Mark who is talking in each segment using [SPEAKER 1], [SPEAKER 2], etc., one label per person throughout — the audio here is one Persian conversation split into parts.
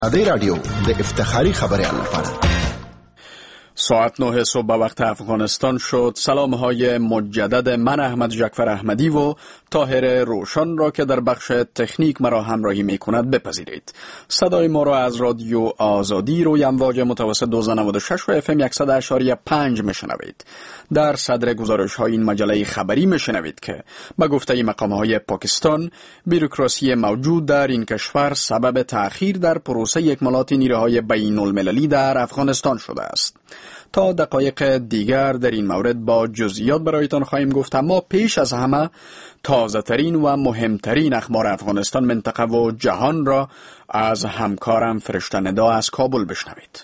[SPEAKER 1] ادي رادیو د افتخاری خبریال لپاره
[SPEAKER 2] ساعت 9 صبح به وقت افغانستان شد. سلام های مجدد من احمد جعفر احمدی و طاهر روشن را که در بخش تکنیک مرا همراهی می کند بپذیرید. صدای ما را از رادیو آزادی روی امواج متوسط 296 و FM 100.5 میشنوید. در صدر گزارش های این مجله خبری میشنوید که به گفته مقام های پاکستان بیروکراسی موجود در این کشور سبب تأخیر در پروسه اکمالات نیروهای بین المللی در افغانستان شده است. تا دقایق دیگر در این مورد با جزئیات برایتان خواهیم گفت، اما پیش از همه تازه ترین و مهمترین اخبار افغانستان، منطقه و جهان را از همکارم فرشته ندا از کابل بشنوید.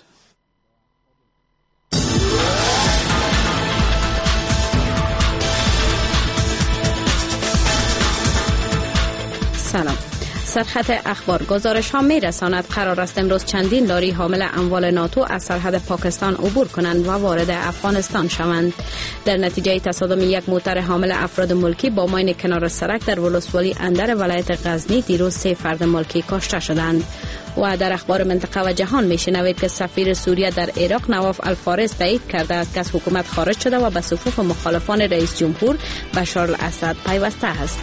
[SPEAKER 3] سلام. سرخط اخبار گزارش ها می رساند قرار است امروز چندین لاری حامل اموال ناتو از سرحد پاکستان عبور کنند و وارد افغانستان شوند. در نتیجه تصادم یک موتر حامل افراد ملکی با ماین کنار سرک در ولسوالی اندر ولایت غزنی دیروز 3 فرد ملکی کشته شدند. و در اخبار منطقه و جهان می شنوید که سفیر سوریه در عراق نواف الفارس تایید کرده است که از حکومت خارج شده و به صفوف مخالفان رئیس جمهور بشار الاسد پیوسته است.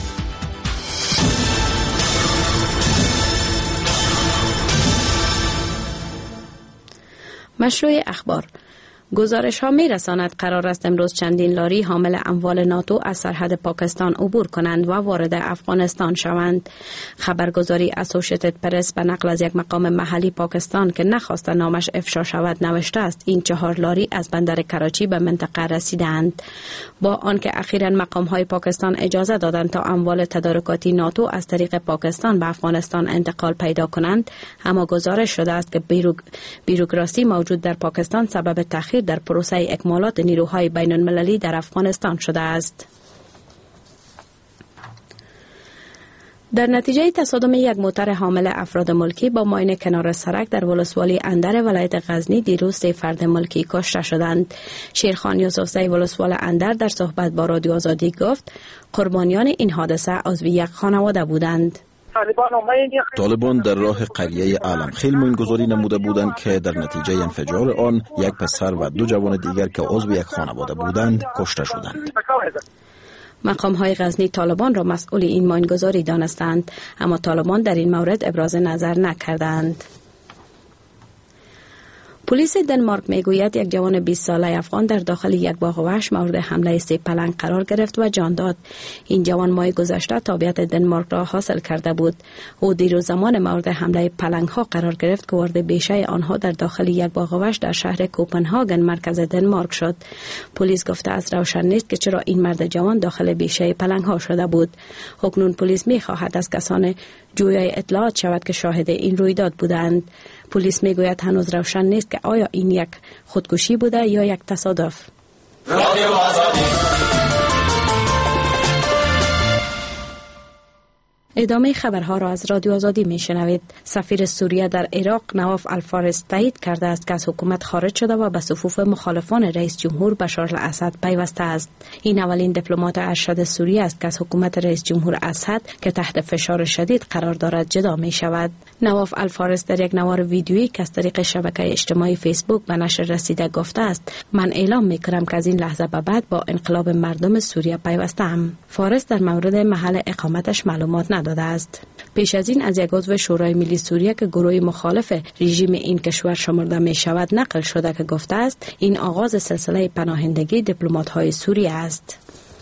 [SPEAKER 3] مشروع اخبار گزارش ها می رساند قرار است امروز چندین لاری حامل اموال ناتو از سرحد پاکستان عبور کنند و وارد افغانستان شوند. خبرگزاری اسوشیتد پرس به نقل از یک مقام محلی پاکستان که نخواست نامش افشا شود نوشته است این 4 لاری از بندر کراچی به منطقه رسیدند. با آنکه اخیراً مقام های پاکستان اجازه دادند تا اموال تدارکاتی ناتو از طریق پاکستان به افغانستان انتقال پیدا کنند، اما گزارش شده است که بیروکراسی موجود در پاکستان سبب تأخیر در پروسه اکمالات نیروهای بین المللی در افغانستان شده است. در نتیجه تصادم یک موتر حامل افراد ملکی با ماین کنار سرک در ولسوالی اندر ولایت غزنی دیروز 3 فرد ملکی کشته شدند. شیرخان یوسفزی ولسوال اندر در صحبت با رادیو آزادی گفت قربانیان این حادثه عضو یک خانواده بودند.
[SPEAKER 4] طالبان در راه قریه عالمخیل ماینگذاری نموده بودند که در نتیجه انفجار آن یک پسر و 2 جوان دیگر که عضو یک خانواده بودند کشته شدند.
[SPEAKER 3] مقام های غزنی طالبان را مسئول این ماینگذاری دانستند، اما طالبان در این مورد ابراز نظر نکردند. پلیس دنمارک میگوید یک جوان 20 ساله افغان در داخل یک باغ وحش مورد حمله 3 پلنگ قرار گرفت و جان داد. این جوان ماه گذشته تابعیت دنمارک را حاصل کرده بود. او دیروز زمان مورد حمله پلنگ ها قرار گرفت که وارد بیشه آنها در داخل یک باغ وحش در شهر کوپنهاگن مرکز دنمارک شد. پلیس گفته است روشن نیست که چرا این مرد جوان داخل بیشه پلنگ ها شده بود. اکنون پلیس می‌خواهد از کسان جویای اطلاعات شود که شاهد این رویداد بودند. پلیس میگوید هنوز روشن نیست که آیا این یک خودکشی بوده یا یک تصادف. ادامه خبرها را از رادیو آزادی میشنوید. سفیر سوریه در عراق نواف الفارس تایید کرده است که از حکومت خارج شده و به صفوف مخالفان رئیس جمهور بشار الاسد پیوسته است. این اولین دیپلمات ارشد سوریه است که از حکومت رئیس جمهور اسد که تحت فشار شدید قرار دارد جدا می شود. نواف الفارس در یک نوار ویدیویی که از طریق شبکه اجتماعی فیسبوک به نشر رسیده گفته است من اعلام می کنم که از این لحظه به بعد با انقلاب مردم سوریه پیوسته‌ام. فارس در مورد محل اقامتش معلومات نداده است. پیش از این از یک عضو شورای ملی سوریه که گروه مخالف رژیم این کشور شمرده می شود نقل شده که گفته است این آغاز سلسله پناهندگی دیپلمات‌های سوریه است.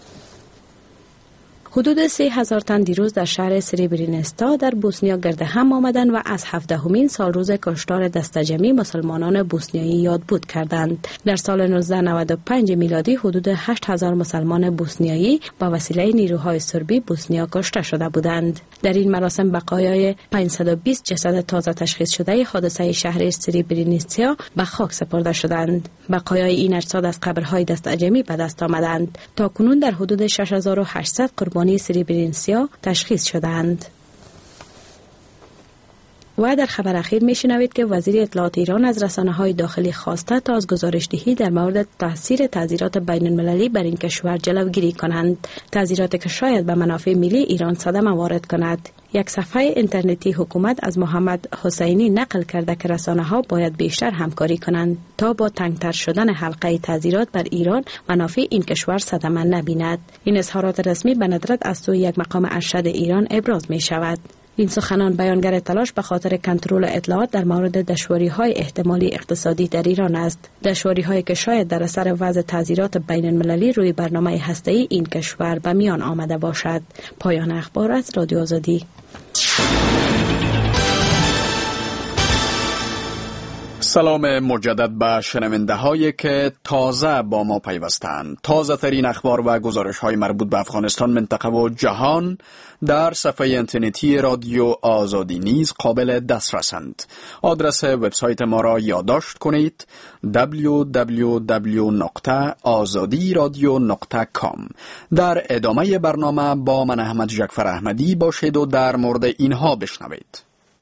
[SPEAKER 3] حدود 3000 تن دیروز در شهر سریبرینستا در بوسنیا گرد هم آمدند و از 17مین سالروز کشتار دستجمعی مسلمانان بوسنیایی یاد بود کردند. در سال 1995 میلادی حدود 8000 مسلمان بوسنیایی با وسیله نیروهای سربی بوسنیا کشته شده بودند. در این مراسم بقایای 520 جسد تازه تشخیص شده حادثه شهر سریبرینستا به خاک سپرده شدند. بقایای این اجساد از قبرهای دستجمعی به دست آمدند. تا کنون در حدود 6800 قربانی سریبرینسیا تشخیص شدند. و در خبر اخیر میشنوید که وزیر اطلاعات ایران از رسانه‌های داخلی خواسته تا از گزارش‌دهی در مورد تاثیر تعزیرات بین‌المللی بر این کشور جلوگیری کنند، تعزیراتی که شاید به منافع ملی ایران صدمه وارد کند. یک صفحه اینترنتی حکومت از محمد حسینی نقل کرده که رسانه‌ها باید بیشتر همکاری کنند تا با تنگتر شدن حلقه تعزیرات بر ایران منافع این کشور صدمه نبیند. این اظهارات رسمی به ندرت از سوی یک مقام ارشد ایران ابراز می شود. این سخنان بیانگر تلاش به خاطر کنترل اطلاعات در مورد دشواری‌های احتمالی اقتصادی در ایران است. دشواری‌هایی که شاید در اثر وضع تعزیرات بین‌المللی روی برنامه هسته‌ای این کشور به میان آمده باشد. پایان اخبار از رادیو آزادی.
[SPEAKER 2] سلام مجدد به شنونده هایی که تازه با ما پیوستند. تازه ترین اخبار و گزارش های مربوط به افغانستان، منطقه و جهان در صفحه اینترنتی رادیو آزادی نیز قابل دسترسند. آدرس وبسایت ما را یادداشت کنید: www.azadiradio.com. در ادامه برنامه با من احمد جعفر احمدی باشید و در مورد اینها بشنوید.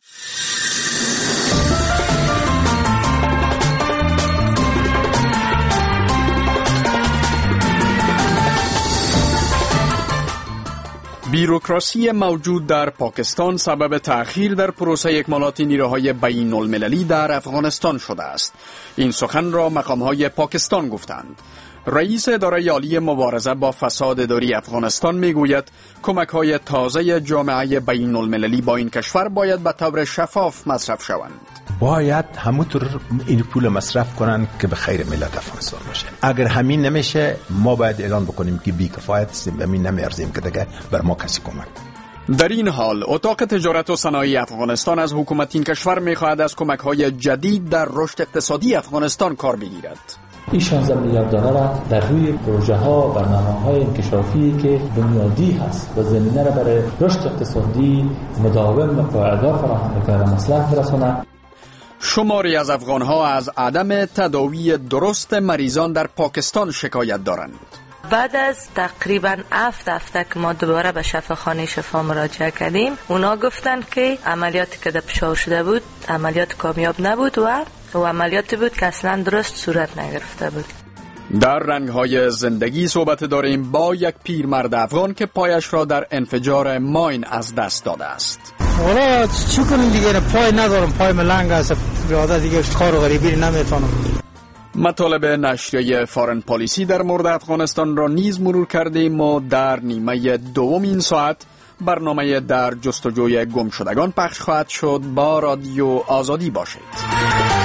[SPEAKER 2] بیروکراسی موجود در پاکستان سبب تأخیر در پروسه اکمالات نیروهای بین المللی در افغانستان شده است. این سخن را مقام‌های پاکستان گفتند. رئیس اداره عالی مبارزه با فساد اداری افغانستان میگوید کمک‌های تازه جامعه بین المللی با این کشور باید به طور شفاف مصرف شوند.
[SPEAKER 5] باید همونطور این پول مصرف کنن که به خیر ملت افغانستان باشه. اگر همین نمیشه ما باید اعلان بکنیم که بی‌کفایت هستیم، همین نمیارزیم که دیگه بر ما کسی کمک.
[SPEAKER 2] در این حال اتاق تجارت و صنایع افغانستان از حکومت این کشور می‌خواهد از کمک‌های جدید در رشد اقتصادی افغانستان کار بگیرد.
[SPEAKER 6] این 16 میلیارد دلار در روی پروژه ها و برنامه‌های انکشافی که بنیادی هست و زمینه را برای رشد اقتصادی مداوم و پایدار فراهم بکنه مصلحت برسونه.
[SPEAKER 2] شماری از افغان‌ها از عدم تداوی درست مریضان در پاکستان شکایت دارند.
[SPEAKER 7] بعد از تقریبا 7 هفته که ما دوباره به شفاخانه شفا مراجعه کردیم، اونا گفتن که عملیاتی که در پشاور شده بود عملیات کامیاب نبود و عملیاتی بود که اصلا درست صورت نگرفته بود.
[SPEAKER 2] در رنگ‌های زندگی صحبت داریم با یک پیرمرد افغان که پایش را در انفجار ماین از دست داده است.
[SPEAKER 8] والا چی کنیم دیگه، پای ندارم، پای ملنگ است، بیاده دیگه کار و غریبی نمیتونم.
[SPEAKER 2] مطالب نشریه فارن پالیسی در مورد افغانستان را نیز مرور کردیم و در نیمه دوم این ساعت برنامه در جستجوی گمشدگان پخش خواهد شد. با رادیو آزادی باشید.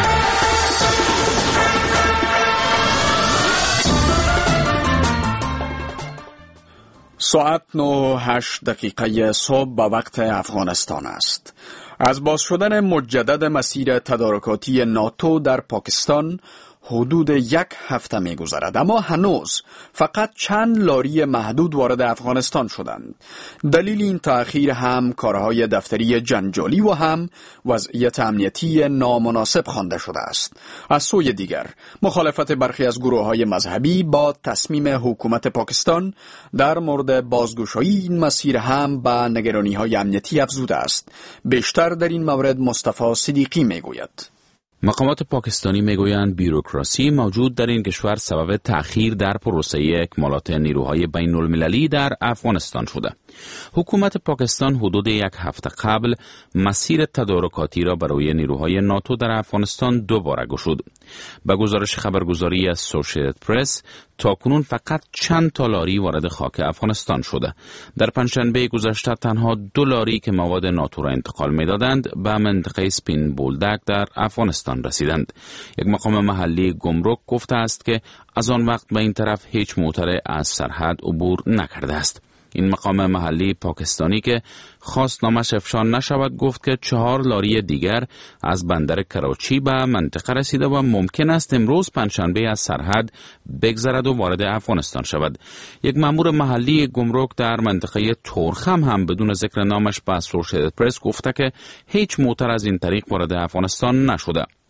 [SPEAKER 2] ساعت 9:08 صبح به وقت افغانستان است. از باز شدن مجدد مسیر تدارکاتی ناتو در پاکستان حدود 1 هفته می گذرد، اما هنوز فقط چند لاری محدود وارد افغانستان شدند. دلیل این تأخیر هم کارهای دفتری جنجالی و هم وضعیت امنیتی نامناسب خوانده شده است. از سوی دیگر مخالفت برخی از گروه‌های مذهبی با تصمیم حکومت پاکستان در مورد بازگشایی این مسیر هم به نگرانی‌های امنیتی افزوده است. بیشتر در این مورد مصطفی صدیقی میگوید.
[SPEAKER 9] مقامات پاکستانی میگویند بیروکراسی موجود در این کشور سبب تأخیر در پروسه اکمالات نیروهای بین المللی در افغانستان شده. حکومت پاکستان حدود 1 هفته قبل مسیر تدارکاتی را برای نیروهای ناتو در افغانستان دوباره گشود. به گزارش خبرگزاری اسوسییتد پرس تاکنون فقط چند تا لاری وارد خاک افغانستان شده. در پنجشنبه گذشته تنها 2 لاری که مواد ناتو را انتقال می‌دادند به منطقه سپین بولدک در افغانستان رسیدند. یک مقام محلی گمرک گفته است که از آن وقت به این طرف هیچ موتر از سرحد عبور نکرده است. این مقام محلی پاکستانی که خواست نامش افشا نشود گفت که 4 لاری دیگر از بندر کراچی به منطقه رسیده و ممکن است امروز پنجشنبه از سرحد بگذرد و وارد افغانستان شود. یک مأمور محلی گمرک در منطقه تورخم هم بدون ذکر نامش به اسوسییتد پرس گفته که هیچ موتر از این طریق وارد افغانستان نشده.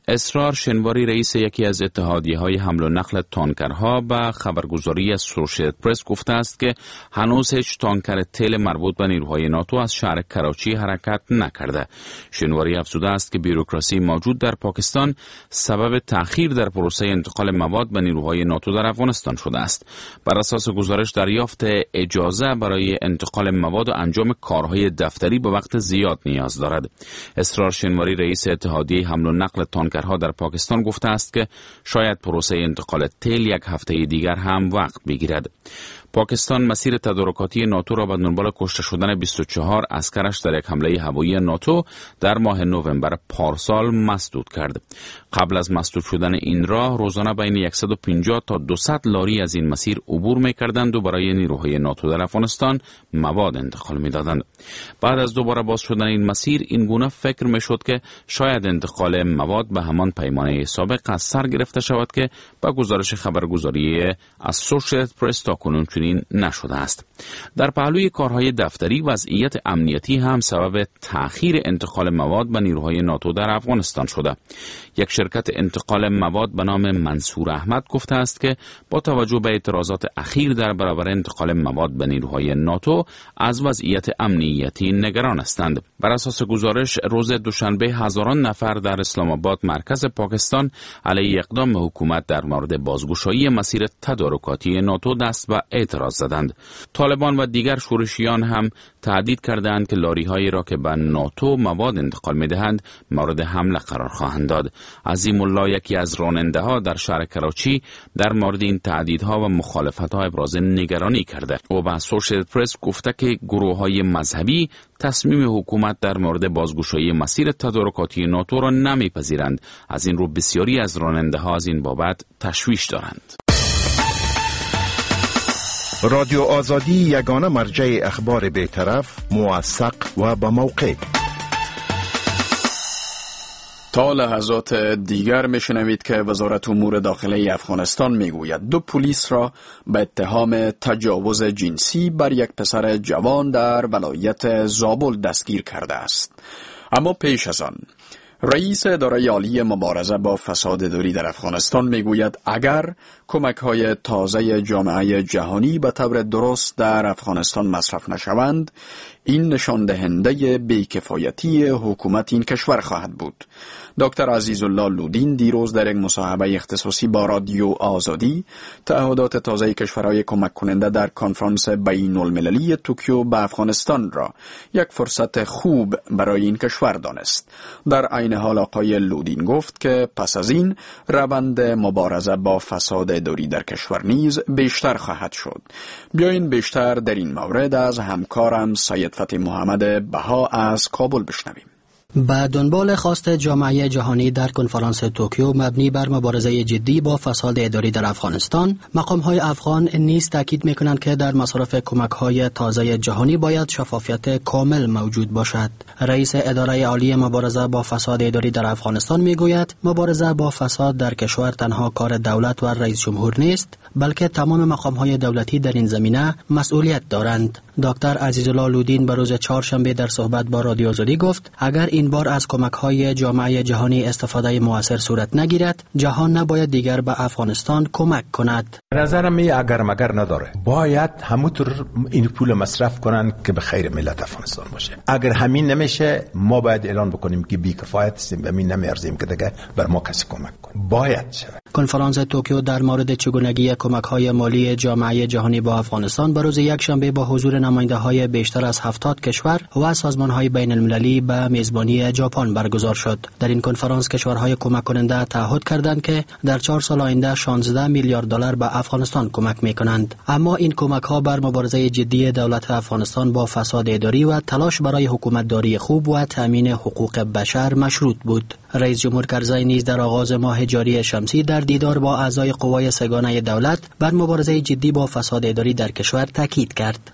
[SPEAKER 9] اسرار شنواری رئیس یکی از اتحادیه‌های حمل و نقل تانکرها به خبرگزاری اسوسییتد پرس گفته است که هنوز هیچ تانکر تیل مربوط به نیروهای ناتو از شهر کراچی حرکت نکرده. شنواری افزوده است که بیروکراسی موجود در پاکستان سبب تأخیر در پروسه انتقال مواد به نیروهای ناتو در افغانستان شده است. بر اساس گزارش دریافت اجازه برای انتقال مواد و انجام کارهای دفتری به وقت زیاد نیاز دارد. اسرار شنواری رئیس اتحادیه حمل و نقل تانکرها در پاکستان گفته است که شاید پروسه انتقال تیل یک هفته دیگر هم وقت بگیرد. پاکستان مسیر تدارکاتی ناتو را به دنبال کشته شدن 24 عسکرش در یک حمله هوایی ناتو در ماه نوامبر پارسال مسدود کرد. قبل از مسدود شدن این راه روزانه بین 150 تا 200 لاری از این مسیر عبور می‌کردند و برای نیروهای ناتو در افغانستان مواد انتقال می‌دادند. بعد از دوباره باز شدن این مسیر این گونه فکر می‌شد که شاید انتقال مواد به همان پیمانه سابق از سر گرفته شود که با گزارش خبرگزاری اسوسییتد پرس تاکنون چنین نشده است. در پهلوی کارهای دفتری وضعیت امنیتی هم سبب تأخیر انتقال مواد به نیروهای ناتو در افغانستان شده. یک شرکت انتقال مواد به نام منصور احمد گفته است که با توجه به اعتراضات اخیر در برابر انتقال مواد به نیروهای ناتو از وضعیت امنیتی نگران هستند. بر اساس گزارش روز دوشنبه هزاران نفر در اسلام آباد مرکز پاکستان علیه اقدام حکومت در مورد بازگشایی مسیر تدارکاتی ناتو دست به اعتراض زدند. طالبان و دیگر شورشیان هم تهدید کردند که لاری‌هایی را که به ناتو مواد انتقال می‌دهند مورد حمله قرار خواهند داد. عظیم الله یکی از راننده‌ها در شهر کراچی در مورد این تهدیدها و مخالفت‌ها ابراز نگرانی کرده. او به اسوسییتد پرس گفته که گروه‌های مذهبی تصمیم حکومت در مورد بازگشایی مسیر تدارکاتی ناتو را نمی‌پذیرند. از این رو بسیاری از راننده‌ها از این بابت تشویش دارند.
[SPEAKER 1] رادیو آزادی یگانه مرجع اخبار بی‌طرف، موثق و با موقع.
[SPEAKER 2] تا لحظات دیگر میشنوید که وزارت امور داخله افغانستان میگوید 2 پلیس را به اتهام تجاوز جنسی بر یک پسر جوان در ولایت زابل دستگیر کرده است. اما پیش از آن رئیس اداره عالی مبارزه با فساد اداری در افغانستان میگوید اگر کمک‌های تازه جامعه جهانی به طور درست در افغانستان مصرف نشوند، این نشان دهنده بی‌کفایتی حکومت این کشور خواهد بود. دکتر عزیزالله لودین دیروز در یک مصاحبه اختصاصی با رادیو آزادی تعهدات تازه کشورهای کمک کننده در کنفرانس بین‌المللی توکیو به افغانستان را یک فرصت خوب برای این کشور دانست. در عین حال آقای لودین گفت که پس از این روند مبارزه با فساد اداری در کشور نیز بیشتر خواهد شد. بیاین بیشتر در این مورد از همکارم سید فتح محمد بها از کابل بشنویم.
[SPEAKER 10] به دنبال خواست جامعه جهانی در کنفرانس توکیو مبنی بر مبارزه جدی با فساد اداری در افغانستان، مقام‌های افغان نیز تاکید می‌کنند که در مصرف کمک‌های تازه جهانی باید شفافیت کامل موجود باشد. رئیس اداره عالی مبارزه با فساد اداری در افغانستان می‌گوید مبارزه با فساد در کشور تنها کار دولت و رئیس جمهور نیست، بلکه تمام مقام‌های دولتی در این زمینه مسئولیت دارند. دکتر عزیزالله لودین به روز چهارشنبه در صحبت با رادیو آزادی گفت اگر این بار از کمک‌های جامعه جهانی استفاده مؤثر صورت نگیرد، جهان نباید دیگر به افغانستان کمک کند.
[SPEAKER 5] نظرم اگر مگر نداره، باید همونطور این پول مصرف کنن که به خیر ملت افغانستان باشه. اگر همین نمیشه ما باید اعلان بکنیم که بی‌کفایت هستیم و همین نمیارزیم که دیگه بر ما کسی کمک کنه. باید شود. کنفرانس توکیو در مورد چگونگی کمک‌های مالی جامعه جهانی با افغانستان به روز یکشنبه با حضور نماینده‌های بیشتر از 70 کشور و سازمان‌های بین‌المللی به میزبانی ژاپن برگزار شد. در این کنفرانس کشورهای کمک کننده تعهد کردند که در 4 سال آینده 16 میلیارد دلار به افغانستان کمک می‌کنند. اما این کمک‌ها بر مبارزه جدی دولت افغانستان با فساد اداری و تلاش برای حکومتداری خوب و تامین حقوق بشر مشروط بود. رئیس جمهور کرزی نیز در آغاز ماه جاری شمسی در دیدار با اعضای قوای سگانه دولت بر مبارزه جدی با فساد اداری در کشور تاکید کرد. در حالی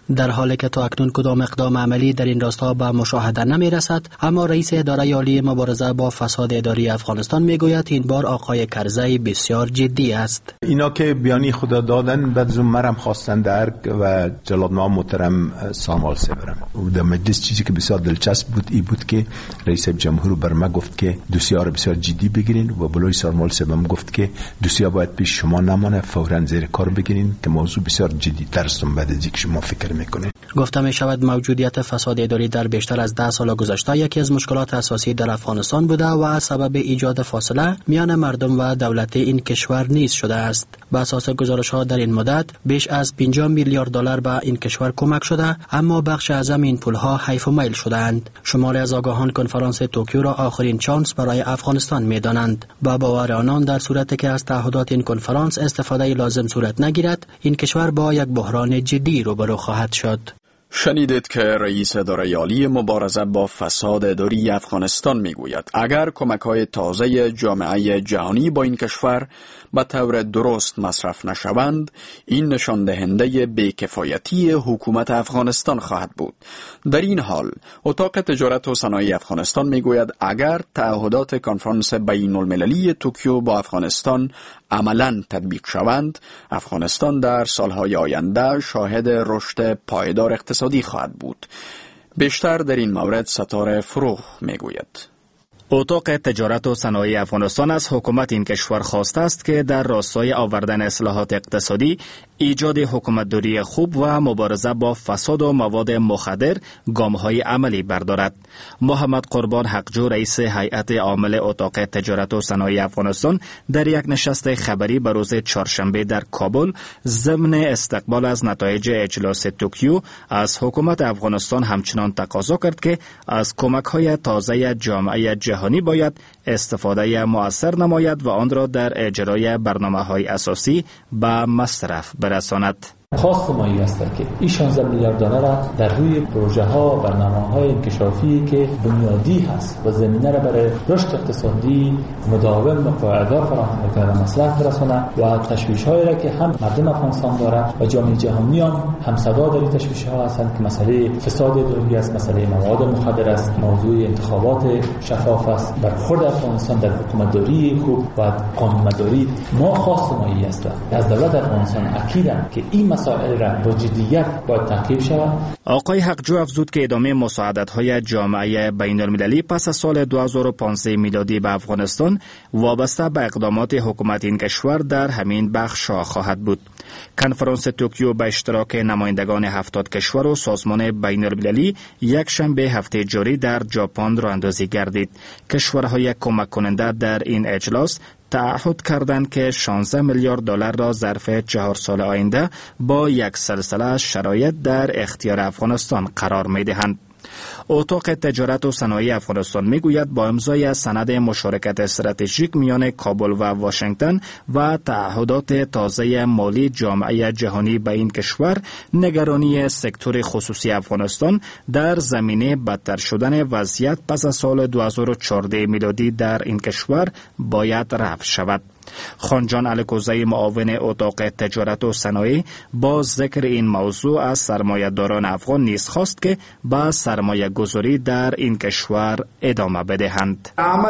[SPEAKER 10] حالی که تا اکنون کدام اقدام عملی در این راستا به مشاهده نمی رسد، اما رئیس اداره عالی مبارزه با فساد اداری افغانستان می گوید این بار آقای کرزی بسیار جدی است.
[SPEAKER 5] اینا که بیانی خدا دادن بعد زم مرم خواستن درک و جلاد ما محترم سامال سپرم و در مجلس چیزی که بسیار دلچسب بود ای بود که رئیس جمهور بر ما گفت که دوسیه را بسیار جدی بگیرین و بلوی سامال سپرم گفت که دوسیه باید پیش شما نمانه، فوراً زیر کار بگیرین که موضوع بسیار جدی تر است بعد از اینکه شما فکر میکنید.
[SPEAKER 10] گفته می شود موجودیت فساد اداری در بیشتر از 10 سال گذشته یکی از مشکلات اساسی در افغانستان بوده و سبب ایجاد فاصله میان مردم و دولت این کشور نیز شده است. به اساس گزارش‌ها در این مدت بیش از 50 میلیارد دلار به این کشور کمک شده، اما بخش اعظم این پول‌ها حیف و میل شده‌اند. شماری از آگاهان کنفرانس توکیو را آخرین چانس برای افغانستان می‌دانند. با باور آنان در صورتی که از تعهدات این کنفرانس استفاده لازم صورت نگیرد، این کشور با یک بحران جدی روبرو خواهد شد.
[SPEAKER 2] شنیدید که رئیس اداره عالی مبارزه با فساد اداری افغانستان میگوید اگر کمک‌های تازه جامعه جهانی با این کشور به طور درست مصرف نشوند، این نشان دهنده بی‌کفایتی حکومت افغانستان خواهد بود. در این حال اتاق تجارت و صنایع افغانستان میگوید اگر تعهدات کنفرانس بین‌المللی توکیو با افغانستان عملاً تطبیق شوند، افغانستان در سالهای آینده شاهد رشد پایدار اقتصادی خواهد بود. بیشتر در این مورد ستاره فروغ میگوید.
[SPEAKER 11] اتاق تجارت و صنایع افغانستان از حکومت این کشور خواسته است که در راستای آوردن اصلاحات اقتصادی، ایجاد حکومتداری خوب و مبارزه با فساد و مواد مخدر گام‌های عملی بردارد. محمد قربان حقجو رئیس هیئت عامل اتاق تجارت و صنایع افغانستان در یک نشست خبری به روز چهارشنبه در کابل ضمن استقبال از نتایج اجلاس توکیو از حکومت افغانستان همچنان تقاضا کرد که از کمک‌های تازه جامعه جهانی باید استفاده مؤثر نماید و آن را در اجرای برنامه‌های اساسی به مصرف برساند.
[SPEAKER 6] خواست ما این است که این 16 میلیارد دلار در روی پروژه ها و برنامه‌های انکشافی که بنیادی هست و زمینه را برای رشد اقتصادی مداوم و پایدار فراهم کنه مصلحت برسونه و تشویش‌هایی را که هم مردم افغانستان داره و جامعه جهانی هم صدا در این تشویش‌ها هستند که مسئله فساد اداری است، مسئله مواد مخدر است، موضوع انتخابات شفاف است، برخورد افغانستان در حکومتداری خوب و قانونمداری. ما خواست ما این است از دولت افغانستان اکیدم که این مسائل را با جدیت باید تعقیب شود.
[SPEAKER 11] آقای حقجو افزود که ادامه مساعدت‌های جامعه بین‌المللی پس از سال 2015 میلادی به افغانستان وابسته به اقدامات حکومت این کشور در همین بخش خواهد بود. کنفرانس توکیو به اشتراک نمایندگان 70 کشور و سازمان بین‌المللی یک شنبه هفته جاری در ژاپن راه اندازی گردید. کشورهای کمک کننده در این اجلاس تعهد کردند که 16 میلیارد دلار را ظرف 4 سال آینده با یک سلسله شرایط در اختیار افغانستان قرار می‌دهند. اتاق تجارت و صنایع افغانستان میگوید با امضای سند مشارکت استراتژیک میان کابل و واشنگتن و تعهدات تازه مالی جامعه جهانی به این کشور، نگرانی سکتور خصوصی افغانستان در زمینه بدتر شدن وضعیت پس از سال 2014 میلادی در این کشور باید رفع شود. خانجان الکوزی معاون اتاق تجارت و صنایع با ذکر این موضوع از سرمایه‌داران افغان نیز خواست که با سرمایه گذاری در این کشور ادامه بدهند.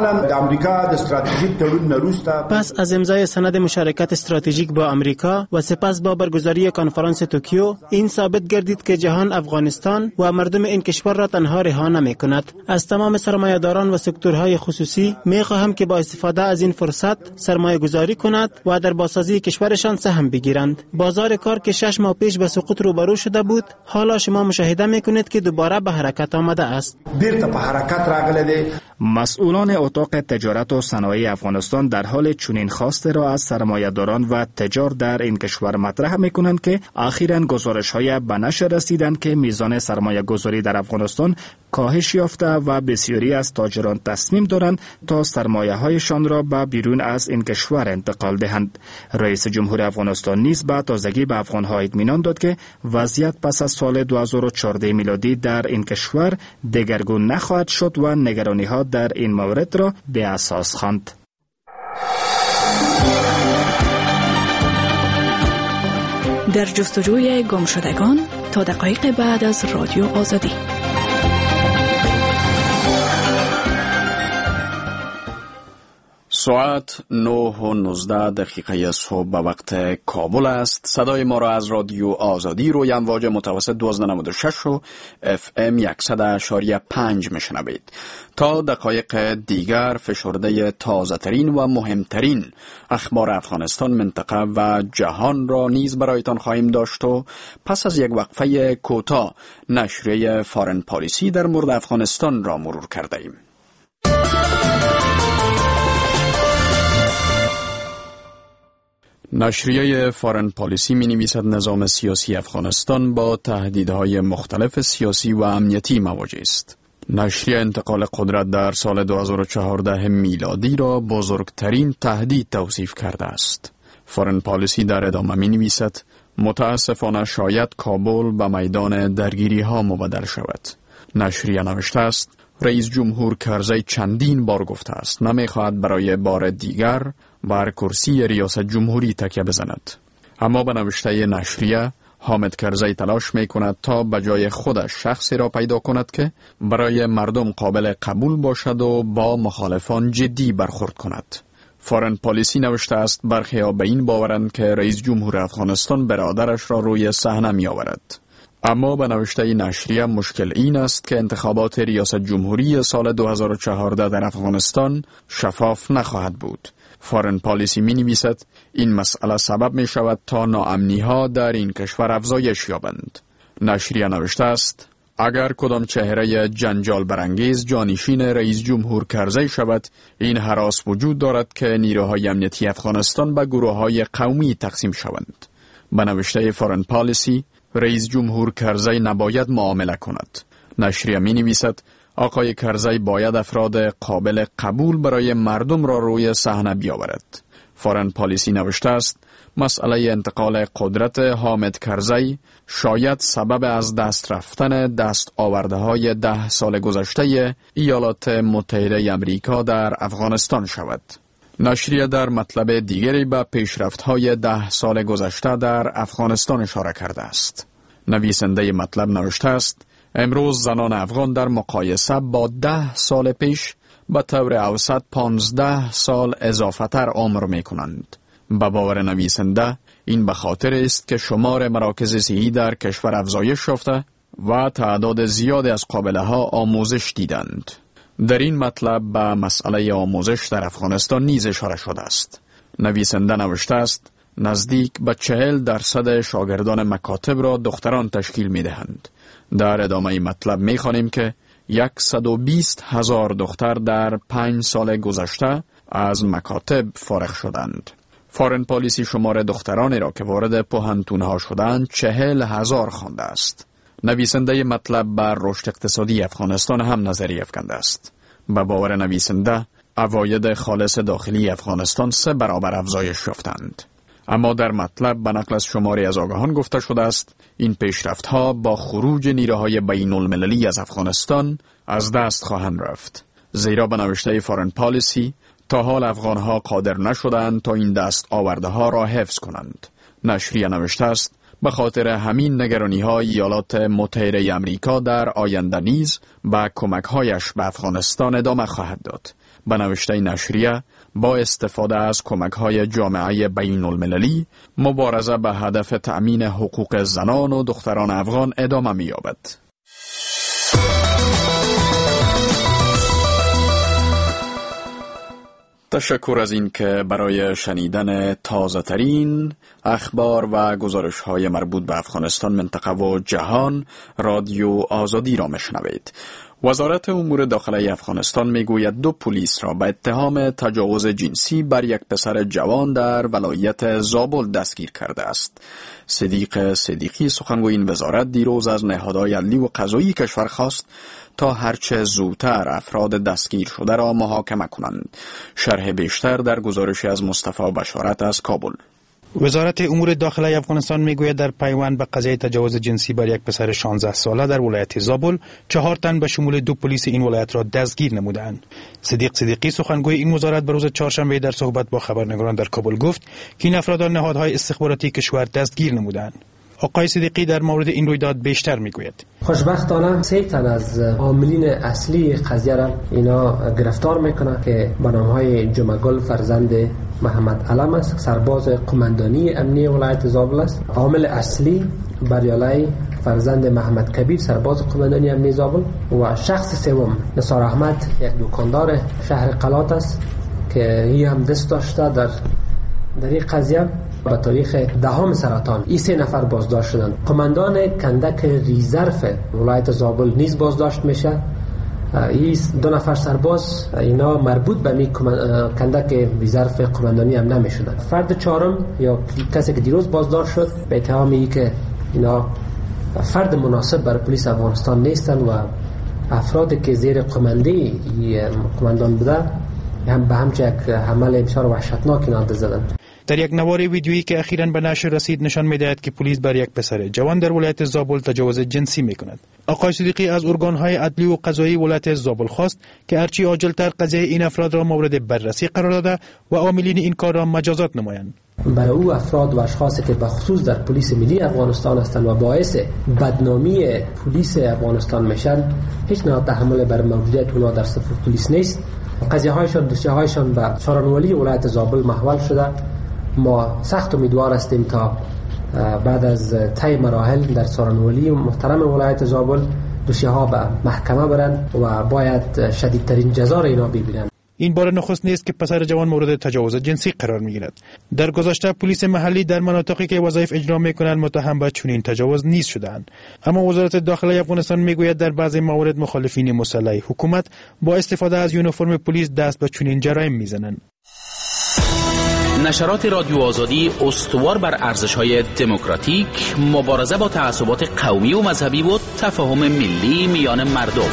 [SPEAKER 12] پس از امضای سند مشارکت استراتژیک با امریکا و سپس با برگزاری کنفرانس توکیو، این ثابت گردید که جهان افغانستان و مردم این کشور را تنها رها نمی‌کند. از تمام سرمایه‌داران و سکتورهای خصوصی می‌خواهم که با استفاده از این فرصت سرمایه گذاری کند و در بازسازی کشورشان سهم بگیرند. بازار کار که 6 ماه پیش به سقوط روبرو شده بود، حالا شما مشاهده میکنید که دوباره به حرکت آمده است.
[SPEAKER 11] مسئولان اتاق تجارت و صنایع افغانستان در حال چنین خواسته را از سرمایه‌داران و تجار در این کشور مطرح میکنند که اخیراً گزارش‌های به نشر رسیدند که میزان سرمایه گذاری در افغانستان کاهش یافته و بسیاری از تاجران تصمیم دارند تا سرمایه‌هایشان را به بیرون از این کشور انتقال دهند. رئیس جمهور افغانستان نیز به تازگی به افغان‌ها اطمینان داد که وضعیت پس از سال 2014 میلادی در این کشور دگرگون نخواهد شد و نگرانی‌ها در این مورد را به اساس خواند.
[SPEAKER 3] در جستجوی گمشدگان
[SPEAKER 13] تا دقایق بعد از رادیو آزادی.
[SPEAKER 2] ساعت 9:19 صبح به وقت کابل است. صدای ما را از رادیو آزادی روی امواج متوسط 1296 و FM 100.5 میشنوید. تا دقایق دیگر فشرده تازه ترین و مهمترین اخبار افغانستان، منطقه و جهان را نیز برایتان خواهیم داشت و پس از یک وقفه کوتاه نشریه فارن پالیسی در مورد افغانستان را مرور کرده ایم. نشریه فارن پالیسی می نویسد نظام سیاسی افغانستان با تهدیدهای مختلف سیاسی و امنیتی مواجه است. نشریه انتقال قدرت در سال 2014 میلادی را بزرگترین تهدید توصیف کرده است. فارن پالیسی در ادامه می نویسد متاسفانه شاید کابل به میدان درگیری ها مبدل شود. نشریه نوشته است رئیس جمهور کرزی چندین بار گفته است نمیخواهد برای بار دیگر بر کرسی ریاست جمهوری تکیه بزند. اما به نوشته نشریه حامد کرزی تلاش میکند تا به جای خودش شخصی را پیدا کند که برای مردم قابل قبول باشد و با مخالفان جدی برخورد کند. فارن پالیسی نوشته است برخی‌ها به این باورند که رئیس جمهور افغانستان برادرش را روی صحنه میآورد. اما به نوشته نشریه مشکل این است که انتخابات ریاست جمهوری سال 2014 در افغانستان شفاف نخواهد بود. فارن پالیسی می نویسد این مسئله سبب می شود تا ناامنی ها در این کشور افزایش یابند. نشریه نوشته است اگر کدام چهره جنجال برانگیز جانشین رئیس جمهور کرزی شود، این هراس وجود دارد که نیروهای امنیتی افغانستان به گروه‌های قومی تقسیم شوند. به نوشته فارن پالیسی رئیس جمهور کرزی نباید معامله کند. نشریه می نویسد آقای کرزی باید افراد قابل قبول برای مردم را روی صحنه بیاورد. فارن پالیسی نوشته است مسئله انتقال قدرت حامد کرزی شاید سبب از دست رفتن دست آورده های 10 سال گذشته ایالات متحده امریکا در افغانستان شود. نشریه در مطلب دیگری به پیشرفت‌های 10 سال گذشته در افغانستان اشاره کرده است. نویسنده مطلب نوشته است امروز زنان افغان در مقایسه با 10 سال پیش به طور اوسط 15 سال اضافه تر عمر می کنند. به باور نویسنده این به خاطر است که شمار مراکز صحی در کشور افزایش یافته و تعداد زیادی از قابله ها آموزش دیدند. در این مطلب به مسئله آموزش در افغانستان نیز اشاره شده است. نویسنده نوشته است نزدیک به 40% شاگردان مکاتب را دختران تشکیل می دهند. در ادامه مطلب می خوانیم که 120,000 دختر در 5 سال گذشته از مکاتب فارغ شدند. فارن پالیسی شمار دخترانی را که وارد پوهنتون‌ها شدند 40,000 خوانده است. نویسنده مطلب بر رشد اقتصادی افغانستان هم نظریه افکنده است. به باور نویسنده عواید خالص داخلی افغانستان 3 برابر افزایش یافتند. اما در مطلب به نقل از شماری از آگاهان گفته شده است این پیشرفت‌ها با خروج نیروهای بین المللی از افغانستان از دست خواهند رفت. زیرا به نوشته فارن پالیسی تا حال افغان‌ها قادر نشدند تا این دست آورده ها را حفظ کنند. نشریه نوشته است به خاطر همین نگرانی‌ها ایالات متحده آمریکا در آینده نیز به کمک‌هایش به افغانستان ادامه خواهد داد. به نوشته نشریه با استفاده از کمک‌های جامعه بین المللی مبارزه به هدف تأمین حقوق زنان و دختران افغان ادامه می‌یابد. تشکر از این که برای شنیدن تازه ترین اخبار و گزارش های مربوط به افغانستان، منطقه و جهان رادیو آزادی را میشنوید. وزارت امور داخلی افغانستان میگوید 2 پلیس را به اتهام تجاوز جنسی بر یک پسر جوان در ولایت زابل دستگیر کرده است. صدیق صدیقی سخنگوی این وزارت دیروز از نهادهای عدلی و قضایی کشور خواست تا هرچه زودتر افراد دستگیر شده را محاکمه کنند. شرح بیشتر در گزارشی از مصطفی بشارت از کابل.
[SPEAKER 14] وزارت امور داخلی افغانستان میگوید در پیوند به قضیه تجاوز جنسی بر یک پسر 16 ساله در ولایت زابل 4 تن به شمول 2 پلیس این ولایت را دستگیر نمودند. صدیق صدیقی سخنگوی این وزارت به روز چهارشنبه در صحبت با خبرنگاران در کابل گفت که این افراد نهادهای استخباراتی کشور دستگیر نمودند. آقای صدیقی در مورد این رویداد بیشتر میگوید.
[SPEAKER 15] خوشبختانه 3 تن از عاملین اصلی قضیه را اینا گرفتار میکنه که به نامهای جمعگل فرزند محمد علم است، سرباز قماندانی امنیه ولایت زابل است. عامل اصلی بریالای فرزند محمد کبیر، سرباز قماندانی امنیه زابل. و شخص سوم نثار احمد، یک دکاندار شهر قلات است که این هم دست داشته در این قضیه. با تاریخ 10 سرطان این 3 نفر بازداشت شدند. قماندان کندک ریزرف ولایت زابل نیز بازداشت میشه. این 2 نفر سرباز اینا مربوط به می کندک ریزرف قماندانی هم نمیشدن. فرد 4م یا کسی که دیروز بازداشت شد به اتهام این که اینا فرد مناسب برای پلیس افغانستان نیستن و افرادی که زیر قماندی قماندان بوده هم به همچه یک عمل بسیار وحشتناک اینا زدن.
[SPEAKER 14] در یک نوار ویدیویی که اخیراً به نشر رسید نشان می‌دهد که پلیس بر یک پسر جوان در ولایت زابل تجاوز جنسی می‌کند. آقای صدیقی از ارگان‌های عدلی و قضایی ولایت زابل خواست که هرچی عاجل‌تر قضیه این افراد را مورد بررسی قرار داده و عاملین این کار را مجازات نمایند.
[SPEAKER 15] برای او افراد و اشخاصی که بخصوص در پلیس ملی افغانستان هستند و باعث بدنامی پلیس افغانستان میشن، هیچ نوع تحمل بر موجودیت اونا در صفوف پلیس نیست. دوسیه‌هایشان به سارانوالی ولایت زابل محول شده. ما سخت امیدوار هستیم تا بعد از طی مراحل در سارانوالی محترم ولایت زابل دوسیه‌ها به محکمه برن و باید شدیدترین جزا را اینا ببینن.
[SPEAKER 14] این بار نخست نیست که پسر جوان مورد تجاوز جنسی قرار می‌گیرد. در گذشته پلیس محلی در مناطقی که وظایف اجرا می‌کنند متهم به چنین تجاوز نیز شدند. اما وزارت داخله افغانستان میگوید در بعضی موارد مخالفین مسلح حکومت با استفاده از یونیفرم پلیس دست به چنین جرایم می‌زنند.
[SPEAKER 9] نشرات رادیو آزادی استوار بر ارزش‌های دموکراتیک، مبارزه با تعصبات قومی و مذهبی و تفاهم ملی میان مردم.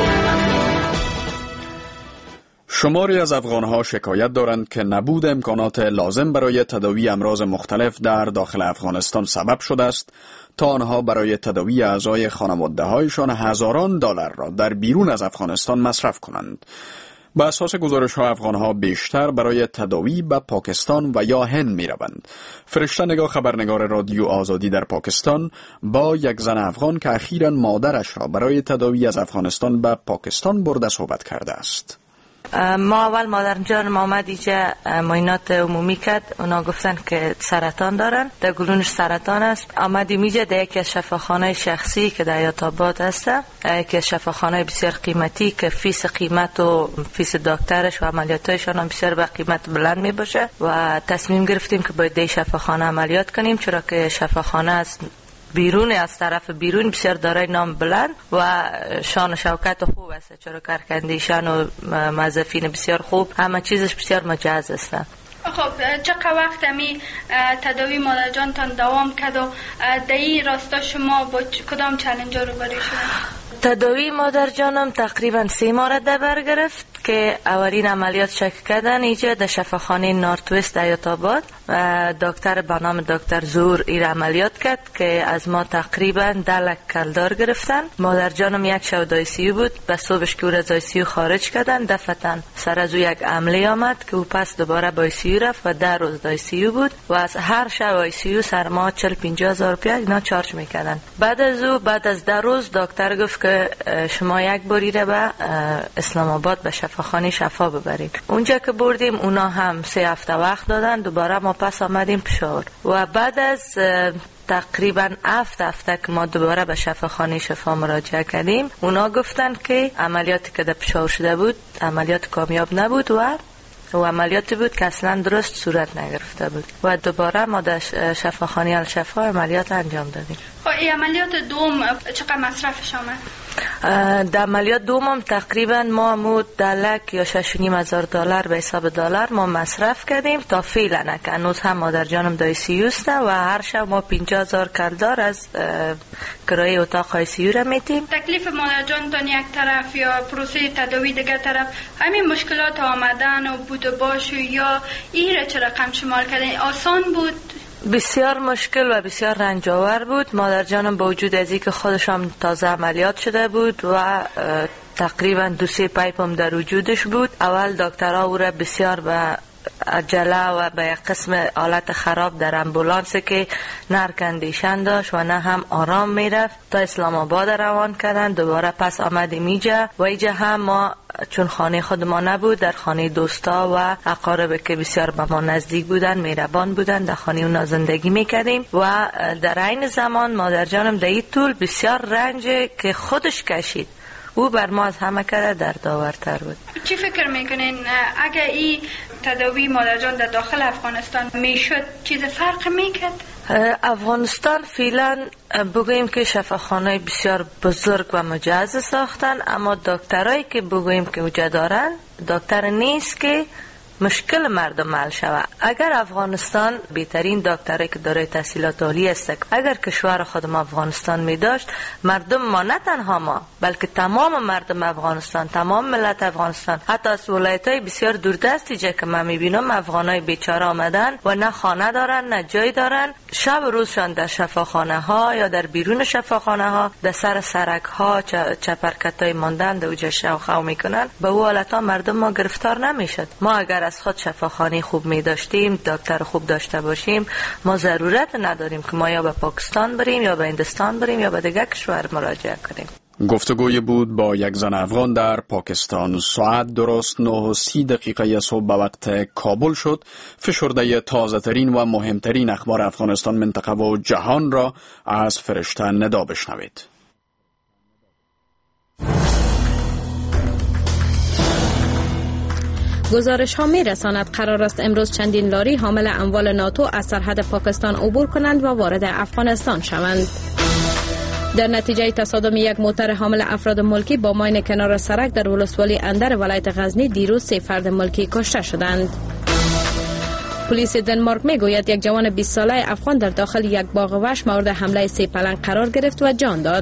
[SPEAKER 2] شماری از افغانها شکایت دارند که نبود امکانات لازم برای تداوی امراض مختلف در داخل افغانستان سبب شده است تا آنها برای تداوی اعضای خانواده‌هایشان هزاران دلار را در بیرون از افغانستان مصرف کنند. با اساس گزارش‌ها افغان‌ها بیشتر برای تداوی به پاکستان و یا هند می‌روند. فرشته نگاه خبرنگار رادیو آزادی در پاکستان با یک زن افغان که اخیراً مادرش را برای تداوی از افغانستان به پاکستان برده صحبت کرده است.
[SPEAKER 7] ما اول مادر جانم آمد اینجا معاینات عمومی کرد. اونا گفتن که سرطان دارن، در گلونش سرطان است. آمدیم اینجا در یکی از شفاخانه شخصی که در حیات آباد هست، یکی از شفاخانه بسیار قیمتی که فیس قیمت و فیس دکترش و عملیاتایشان هم بسیار به قیمت بلند می باشه و تصمیم گرفتیم که باید در شفاخانه عملیات کنیم، چرا که شفاخانه است بیرون، از طرف بیرون بسیار دارای نام بلند و شان و شوکت خوب است، چرا کارکردیشان و موظفین بسیار خوب، همه چیزش بسیار مجاز است.
[SPEAKER 16] خب چقدر وقت می تداوی مادر جانتان دوام کرد و در این راستا شما با کدام چالش رو برای شدن؟
[SPEAKER 7] تداوی مادر جانم تقریبا 3 ماه در بر گرفت که اولین عملیات شک کردن اینجا در شفاخانه نورتوست حیات آباد و دکتر به نام دکتر زور این عملیات کرد که از ما تقریبا 10 لک کلدار گرفتن. مادر جانم یک شب دایسیو بود، به صبحش که او را از دایسیو خارج کردن، دفعتاً سر از او یک عمله آمد که او پس دوباره به آیسیو رفت و 10 روز دایسیو بود و از هر شب آیسیو سر ما 40-50 هزار روپیه اینا چارج میکردن. بعد از 10 روز دکتر گفت که شما یک باری را به اسلام آباد به شفاخانه شفا ببرید. اونجا که بردیم اونا هم 3 هفته وقت دادن، دوباره ما پس آمدیم پشاور و بعد از تقریبا 7 هفته که ما دوباره به شفاخانه شفا مراجعه کردیم، اونا گفتن که عملیاتی که در پشاور شده بود عملیات کامیاب نبود و عملیاتی بود که اصلا درست صورت نگرفته بود و دوباره ما در شفاخانه الشفا عملیات انجام دادیم.
[SPEAKER 16] این عملیات دوم چقدر مصرفش آمد؟
[SPEAKER 7] در عملیات دوم تقریبا ما 10 لک یا 6,500 دلار به حساب دلار ما مصرف کردیم تا فعلا که هنوز هم مادر جانم در آیسیو است و هر شب ما 50,000 کلدار از کرایه اتاق آیسیو را میتیم.
[SPEAKER 16] تکلیف مادر جانتان یک طرف یا پروسه تداوی دیگر طرف، همین مشکلات آمدن و بود و باش یا این را چه رقم شمار کردن؟ آسان بود؟
[SPEAKER 7] بسیار مشکل و بسیار رنجاور بود. مادر جانم با وجود از اینکه خودش هم تازه عملیات شده بود و تقریبا 2-3 پایپ هم در وجودش بود، اول دکترها او را بسیار به عجله و به یک قسم حالت خراب در امبولانس که نه کندیشن داشت و نه هم آرام میرفت تا اسلام آباد روان کردن. دوباره پس آمدیم اینجا و اینجا هم ما چون خانه خود ما نبود، در خانه دوستا و اقارب که بسیار به ما نزدیک بودن، مهربان بودن، در خانه اونا زندگی میکردیم و در عین زمان مادر جانم در این طول بسیار رنج که خودش کشید او بر ما از همه کده دردآورتر بود.
[SPEAKER 16] چی فکر میکنین اگه این تداوی مادر جان در داخل افغانستان میشد چیز فرق میکرد؟
[SPEAKER 7] افغانستان فعلا بگوییم که شفاخانه بسیار بزرگ و مجهز ساختن، اما دکترایی که بگوییم که وجود دارن دکتر نیست که مشکل مردم حل شود. اگر افغانستان بهترین دکتری که داره تحصیلات عالی است، اگر کشور خودم افغانستان می داشت، مردم ما نه تنها ما بلکه تمام مردم افغانستان، تمام ملت افغانستان، حتی از ولایت‌های بسیار دوردستی که من می‌بینم افغانای بیچاره آمدن و نه خانه دارن نه جای دارن، شب و روزشان در شفاخانه ها یا در بیرون شفاخانه ها در سر سرک ها چپرکتای ماندن در اوج شوخو میکنن. به او حالتا مردم ما گرفتار نمیشد. ما اگر از خود شفاخانه خوب می داشتیم، دکتر خوب داشته باشیم، ما ضرورت نداریم که ما یا به پاکستان بریم یا به هندوستان بریم یا به دیگر کشور مراجعه کنیم.
[SPEAKER 2] گفتگوی بود با یک زن افغان در پاکستان. ساعت درست 9:30 صبح به وقت کابل شد. فشرده تازه ترین و مهمترین اخبار افغانستان، منطقه و جهان را از فرشته ندا بشنوید.
[SPEAKER 3] گزارش ها می رساند قرار است امروز چندین لاری حامل اموال ناتو از سرحد پاکستان عبور کنند و وارد افغانستان شوند. در نتیجه تصادم یک موتر حامل افراد ملکی با ماین کنار سرک در ولسوالی اندر ولایت غزنی دیروز 3 فرد ملکی کشته شدند. پلیس دنمارک می گوید یک جوان 20 ساله افغان در داخل یک باغ وحش مورد حمله 3 پلنگ قرار گرفت و جان داد.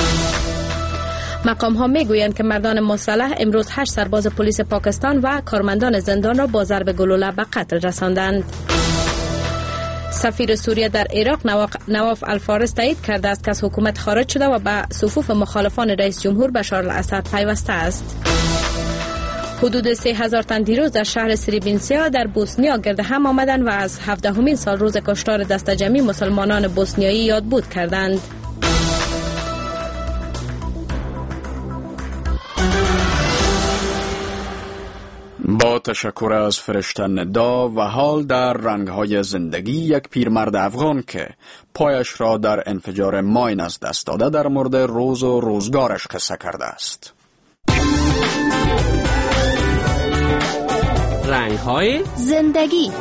[SPEAKER 3] مقام ها می گویند که مردان مسلح امروز 8 سرباز پلیس پاکستان و کارمندان زندان را با ضرب گلوله به قتل رساندند. سفیر سوریه در عراق نواف الفارس تایید کرده است که از حکومت خارج شده و به صفوف مخالفان رئیس جمهور بشار الاسد پیوسته است. حدود 3000 تن دیروز در شهر سریبینسیا در بوسنیا گرد هم آمدند و از 17مین سال روز کشتار دست جمعی مسلمانان بوسنیایی یادبود کردند.
[SPEAKER 2] با تشکر از فرشته ندا و حال در رنگهای زندگی، یک پیرمرد افغان که پایش را در انفجار ماین از دست داده در مورد روز و روزگارش قصه کرده است.
[SPEAKER 17] رنگهای زندگی.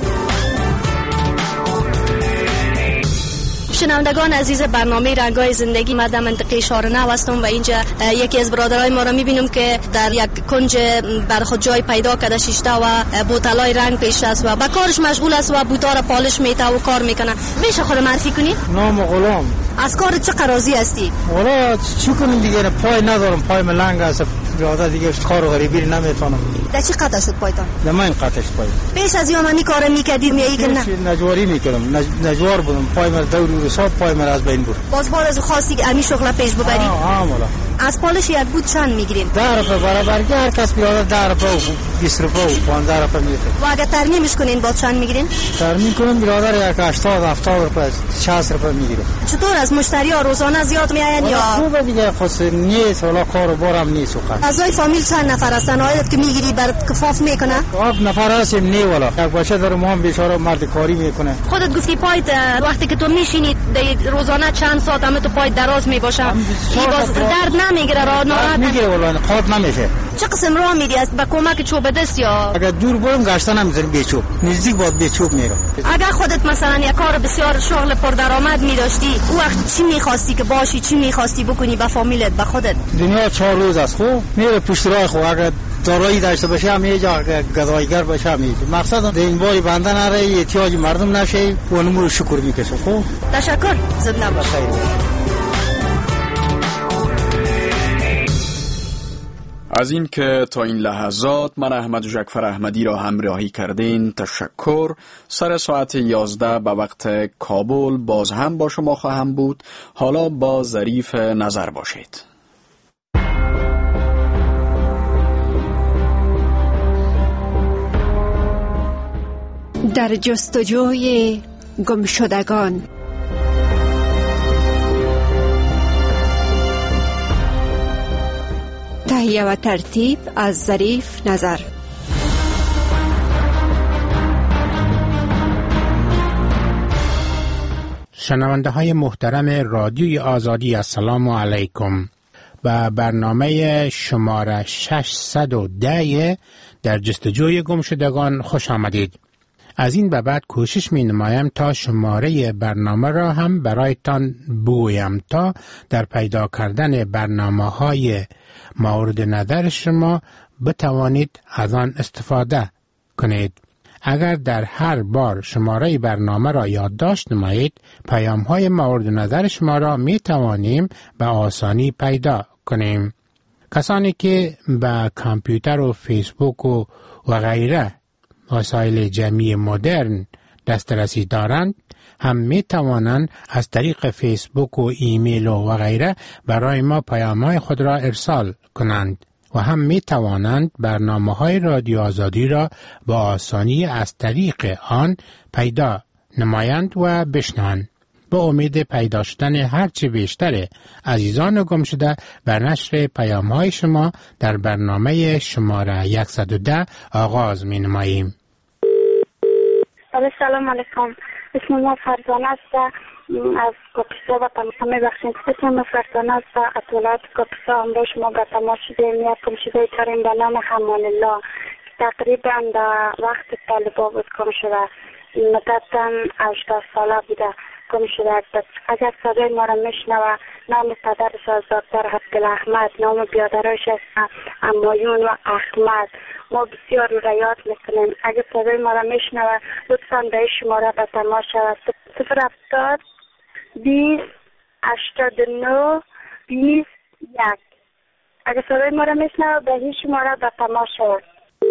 [SPEAKER 17] شنوندگان عزیز برنامه رنگ‌های زندگی، من در منطقه شارنه هستم و اینجا یکی از برادرای ما را می‌بینم که در یک کنج بر خود جای پیدا کرده شیشته و بوتلای رنگ پیش است و با کارش مشغول است و بوتا را پالش میته و کار میکنه. میشه خود معرفی کنی؟
[SPEAKER 8] نام غلام.
[SPEAKER 17] از کار چه راضی هستی؟
[SPEAKER 8] والا چی کنیم دیگه، پای ندارم، پای ملنگ است، برادر دیگه کار غریبی نمیتونم.
[SPEAKER 17] در چی قطع شد پایتان؟
[SPEAKER 8] در من قطع شد پای.
[SPEAKER 17] پیش از این کار میکردید یا که نه؟
[SPEAKER 8] نجواری میکردم، نجوار بودم، پای من دور حساب پای من از بین بود.
[SPEAKER 17] باز بار از خواستی که امی شغل پیش ببری؟
[SPEAKER 8] والا.
[SPEAKER 17] از پالش یک بود چند میگیرین؟
[SPEAKER 8] 10 روپیه برابر، هر کس برادر 10 روپیه و 20 روپیه و 15 روپیه میده.
[SPEAKER 17] و اگه ترمیمش کنین باز چند میگیرین؟
[SPEAKER 8] ترمیم کنم برادر یک 80 روپیه 60 روپیه میگیره.
[SPEAKER 17] چطور از مشتری ها روزانه زیاد میآین یا
[SPEAKER 8] خوبه دیگه؟ خاص نیست، حالا کار و بارم نیست.
[SPEAKER 17] اعضای فامیل چند نفر هستن؟ آیت که میگیری بر کفاف میکنه؟
[SPEAKER 8] 7 نفر هستیم. نه والا یک بچه داره، ما هم بیچاره مرد کاری میکنه.
[SPEAKER 17] خودت گفتی پایت وقتی که تو میشینی روزانه چند ساعت هم تو پای دراز میباشه، باز درد نمیگیره؟ راه ناراحت
[SPEAKER 8] میگیره والا، خود نمیشه.
[SPEAKER 17] چه قسم راه میری؟ است با کمک چوب دست یا
[SPEAKER 8] اگر دور برم گشتن نمیذارم به چوب، نزدیک بود به چوب میرم.
[SPEAKER 17] اگر خودت مثلا یک کار بسیار شغل پردرآمد می‌داشتی، او وقت چی می‌خواستی که باشی؟ چی می‌خواستی بکنی با فامیلت، با خودت؟
[SPEAKER 8] دنیا 4 روز است، خب میره پشت راه. خب اگر دارایی داشته باشه هم یه جا گدایگر باشه هم مقصد این باری بنده نره، احتیاج مردم نشه و اونمو شکر میکشه. خب
[SPEAKER 17] تشکر، زنده باش.
[SPEAKER 2] از این که تا این لحظات من احمد جعفر احمدی را همراهی کردین تشکر. سر ساعت 11 به وقت کابل باز هم با شما خواهم بود. حالا با ظریف نظر باشید.
[SPEAKER 18] در جستجوی گمشدگان. تهیه و ترتیب از ظریف نظر.
[SPEAKER 19] شنونده های محترم رادیوی آزادی، السلام علیکم. به برنامه شماره 610 در جستجوی گمشدگان خوش آمدید. از این به بعد کوشش می نمایم تا شماره برنامه را هم برایتان بگویم تا در پیدا کردن برنامه های مورد نظر شما بتوانید از آن استفاده کنید. اگر در هر بار شماره برنامه را یادداشت نمایید، پیام های مورد نظر شما را می توانیم به آسانی پیدا کنیم. کسانی که به کامپیوتر و فیسبوک و غیره وسایل جمعی مدرن دسترسی دارند هم می توانند از طریق فیسبوک و ایمیل و غیره برای ما پیام‌های خود را ارسال کنند و هم می توانند برنامه‌های رادیو آزادی را با آسانی از طریق آن پیدا نمایند و بشنوند. با امید پیدا شدن هرچه بیشتر عزیزان گم شده بر نشر پیام‌های شما در برنامه شماره 110 آغاز می نماییم.
[SPEAKER 20] سلام علیکم. اسم ما فرزانه است از کاپیسا و تمام میبخشید. اسم ما فرزانه است از ولایت کاپیسا. امروز شما به تماس شدیم یا گم شده کردیم به نام حمان الله. تقریبا در وقت طالبا بود گم شده. مدتا 18 ساله بوده گم شده. اگر صدای ما را میشنوه، نام پدرش از دکتر عبدالاحمد، نام بیادرش است امایون و احمد. ما بسیار را یاد میکنیم. اگر صدای ما را میشنوه لطفا به شماره به تماس شود. 070 20 89 21. اگر صدای ما را میشنوه به این شماره به تماس شود.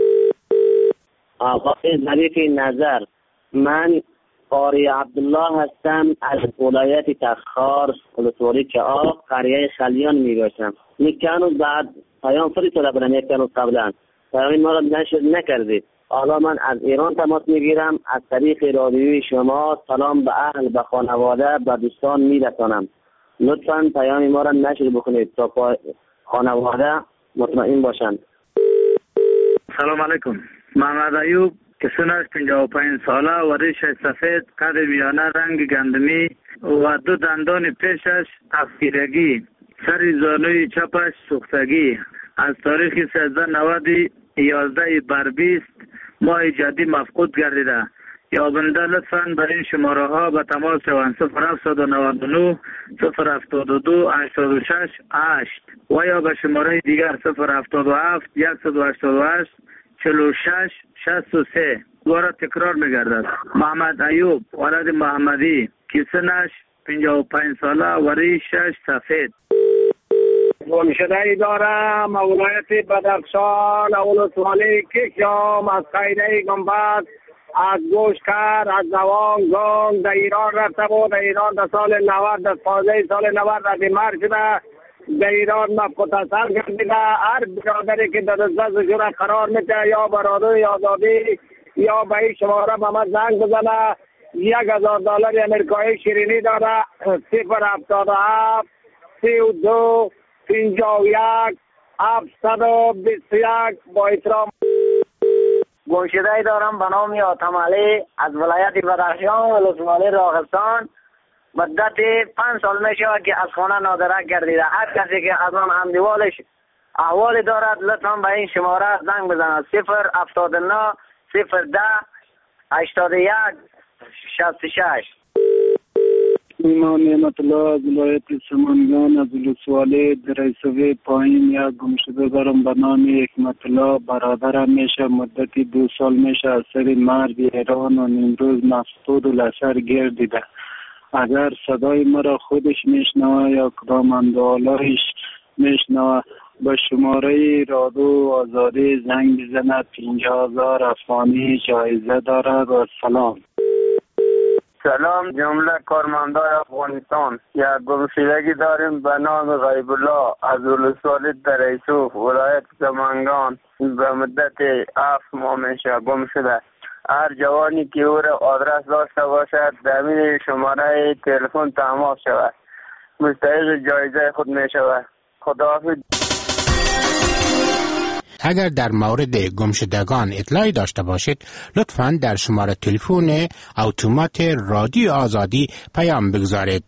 [SPEAKER 21] آقای ظریف نظر، من قاری عبدالله هستم از ولایت تخار، ولسوالی چعاق، قریه خلیان میباشم. میکنم بعد پیام فرستاده بودم یک روز قبلا، پیام ما را نشر نکردید. حالا من از ایران تماس میگیرم، از طریق رادیوی شما سلام به اهل، به خانواده، به دوستان میرسانم. لطفا پیام ما را نشر بکنید تا خانواده مطمئن باشند.
[SPEAKER 22] سلام علیکم. محمد ایوب که سنش 55 ساله و ریشش سفید، قد میانه، رنگ گندمی و دو دندان پیشش افگیرگی، سر زانوی چپش سوختگی. از تاریخ 13/90/11 بر 20 ماه جدی مفقود گردیده. یابنده لطفاً بر این شماره ها به تماس شوند: 0799 072 86 8 و یا به شماره دیگر 077 188 46 63. دوباره تکرار میگردد. محمد ایوب ولد محمدی که سنش 55 ساله و ریشش سفید.
[SPEAKER 23] گمشده دارم ولایت بدخشان، ولسوالی کشام، از خیره گنبد، از گوشکر، از نوان گنگ در ایران رفته بود. در ایران در سال 90 در 15 سال 90 بیمار شده. در ایران مفقودسر گردیده. هر برادری که در دستش قرار میده یا برادر آزادی یا به این شماره به من زنگ بزنه. $1000 امریکایی شیرینی داره. 077 32 51 721. با احترام.
[SPEAKER 21] گمشده دارم به نام آتم علی از ولایت بدخشان، ولسوالی راغستان. مدت 5 سال میشه که از خانه نادرک گردیده. هر کسی که از آن همدیوالش احوال دارد لطفا به این شماره زنگ بزند: 079 010 81 66.
[SPEAKER 24] ایمان نعمت الله از ولایت سمنگان، از ولسوالی دریسوی پایین. یک گمشده دارم به نام حکمت الله. برادرم میشه مدتی 2 سال میشه از سر مرگ ایران و امروز مفقود و لشر گردیده. اگر صدای مرا خودش میشنوه یا کدام اندوالایش میشنوه به شماره رادیو آزادی زنگ بزند. 50,000 افغانی جایزه دارد. و سلام.
[SPEAKER 23] سلام جمله کارمندای افغانستان. یک گمشدگی داریم به نام غیب الله از ولسوالی دریسوف، ولایت سمنگان. به مدت 7 ماه میشه گم شده.
[SPEAKER 21] هر جوانی که او را آدرس داشته باشد در این شماره تلفن تماس شود، مستحق جایزه خود می شود. خداحافظ.
[SPEAKER 19] اگر در مورد گمشدگان اطلاعی داشته باشید لطفاً در شماره تلفن اتومات رادیو آزادی پیام بگذارید.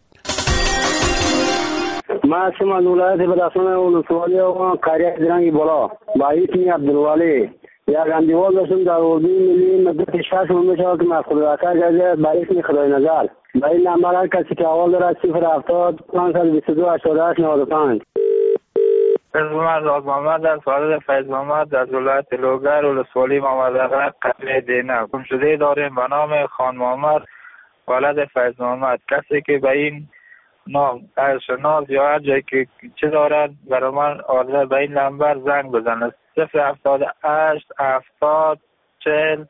[SPEAKER 23] ما هستم از ولایت بدخشان ولسوالی و قریه درنگ بالا با اسم عبدالولی. یک اندیوال داشتم در اردوی ملی مدت 6 ماه میشه که مسئول وکر جایزه با اسم خدای نظر. با این نمبر هر کسی که اول دارد 070 522 88 95.
[SPEAKER 22] من راز محمد از والد فیض محمد از ولایت لوگر ولسوالی محمد اغرق قتل دینه. گمشده داریم به نام خان محمد والد فیض محمد. کسی که به این نام شناس یا هر جایی که چه دارد برای من آدرس به این نمبر زنگ بزنه. 078 70 40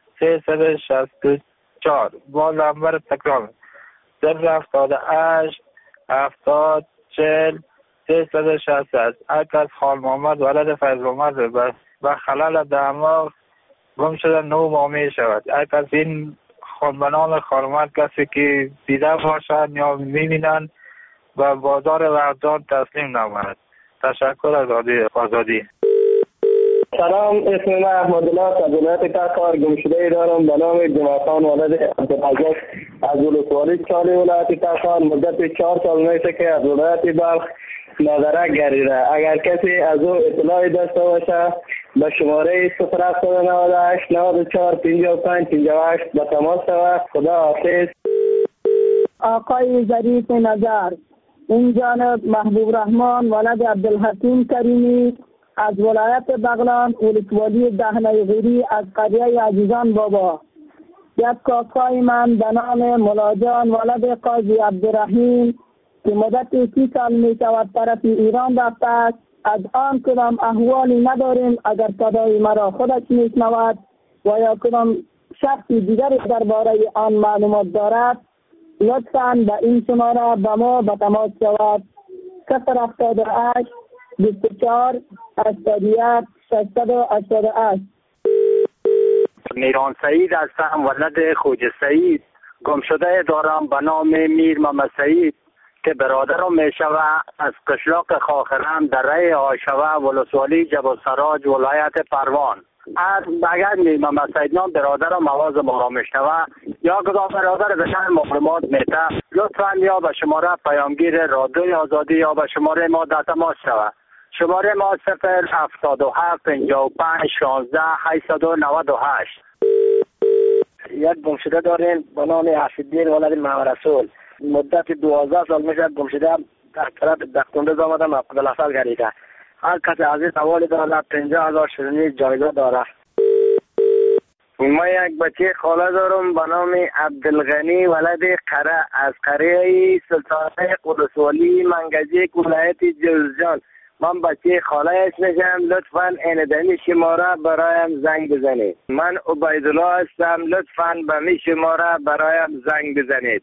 [SPEAKER 22] 364. با نمبر تکرار 078 70 40 360. از خان محمد ولد فیض محمد و خلال دماغ گم شده 9 ماه می شود. از این خانبنان خانمت کسی که دیده باشد یا میبینند و بازار وردان تسلیم نماند. تشکر از آزادی.
[SPEAKER 23] سلام، اسم من احمدالله از ولایت تخار. گمشده دارم به نام جمعخان ولد عبدالقادر از ولسوالی چالی ولایت تخار. مدت 4 سال میشه که از ولایت بلخ نظره گردیده. اگر کسی از او اطلاعی داشته باشه به شماره 0798 94 55 58 به تماس شود. خدا حافظ.
[SPEAKER 1] آقای ظریف نظر، این جانب محبوب رحمان ولد عبدالحکیم کریمی از ولایت بغلان ولسوالی دهنه غیری از قریه عزیزان بابا. یک کاکای من به نام ملاجان ولد قاضی عبدالرحیم که مدت 30 سال می شود طرف ایران رفته است. از آن کدام احوالی نداریم. اگر صدای مرا خودش می شنود و یا کدام شخصی دیگری درباره آن معلومات دارد لطفاً به این شماره به ما به تماس شود. 078 24 81 688.
[SPEAKER 23] نیران سعید هستم ولد خوجه سعید. گمشده دارم به نام میر محمد سعید که برادرم می شود از قشلاق خاخرم در رای آشوه ولسوالی جبل سراج ولایت پروان. اگر میر محمد سعید نام برادرم آواز ما را میشنوه یا کدام برادر بشن معلومات میده لطفا یا به شماره پیامگیر رادیوی آزادی یا به شماره ما در تماس شود. شماره ما 077 55 16 898. یک گمشده داریم به نام حفیدین ولد محمد رسول. مدت 12 سال میشه گمشده در طرف دختندز آمدم عبدالحسن گریده. هر کسی از این حوالی دارد 50,000 شیرینی جایزه دارد. ما یک بچه خاله دارم به نام عبدالغنی ولد قره از قریه سلطانه ولسوالی منگجیک ولایت جوزجان. من بچه خالهش میشم. لطفاً این دمی شماره برایم زنگ بزنید. من عبیدالله هستم. لطفاً به می شماره برایم زنگ بزنید.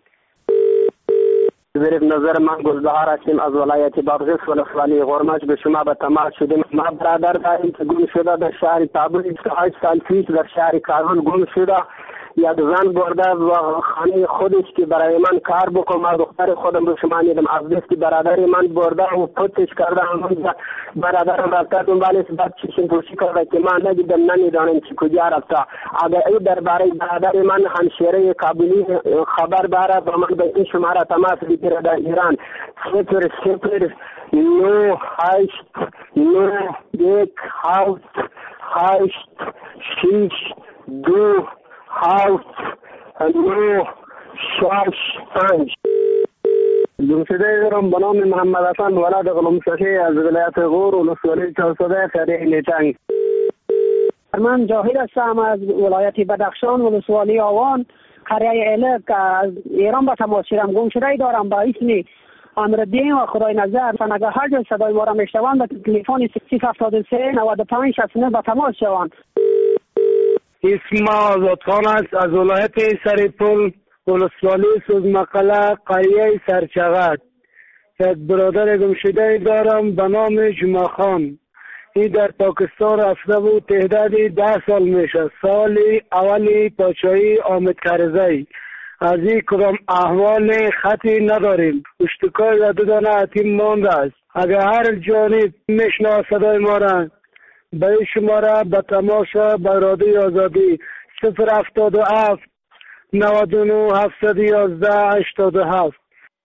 [SPEAKER 23] ظریف نظر من گلبهار هستیم از ولایت بادغیس ولسوالی غرمش. به شما به تماس شدیم. ما برادر داریم که گم شده در شهر کابل 28 سال پیش در شهر کابل گم شده. یک زن برده و خانه خودش که برای من کار بکنم دختر خودم به شما نیدم از دست برادر من برده و پتش کرده. برادرم رفته دنبالش بعد چشم پوشی کرده که من ندیدم نمیدانم که کجا رفته. اگر ای درباره برادر من همشهره کابلی خبر باره و من به این شماره تماس بگیره در ایران 009 8 9 1 7 8 6 2 7 9 6 5. گمشده دارم به نام محمد حسن ولد غلمسخی از ولایت غور ولسوالی چهارسده قریه نیتنگ.
[SPEAKER 1] من جاهد هستم از ولایت بدخشان ولسوالی آوان قریه الک از ایران به تماس شدم. گمشده دارم با اسم امردین و خدای نظر. اگر هر جای صدای ما را میشنوند به تلفن 073 95 69 به تماس شوند.
[SPEAKER 23] اسم آزادخان است از ولایت سریپول ولسوالی سوزمقله قریه سرچغت. یک برادر گمشده دارم به نام جمعخان.
[SPEAKER 24] این در پاکستان رفته بود. تعدادی 10 سال میشه. سال اولی پادشاهی حامد کرزی. از این کدام احوال خطی نداریم. اشتکای و 2 دانه یتیم مانده است. اگر هر جانب میشنوه صدای ما را، به شماره به تماشا به رادیوی آزادی 077 99 711 87.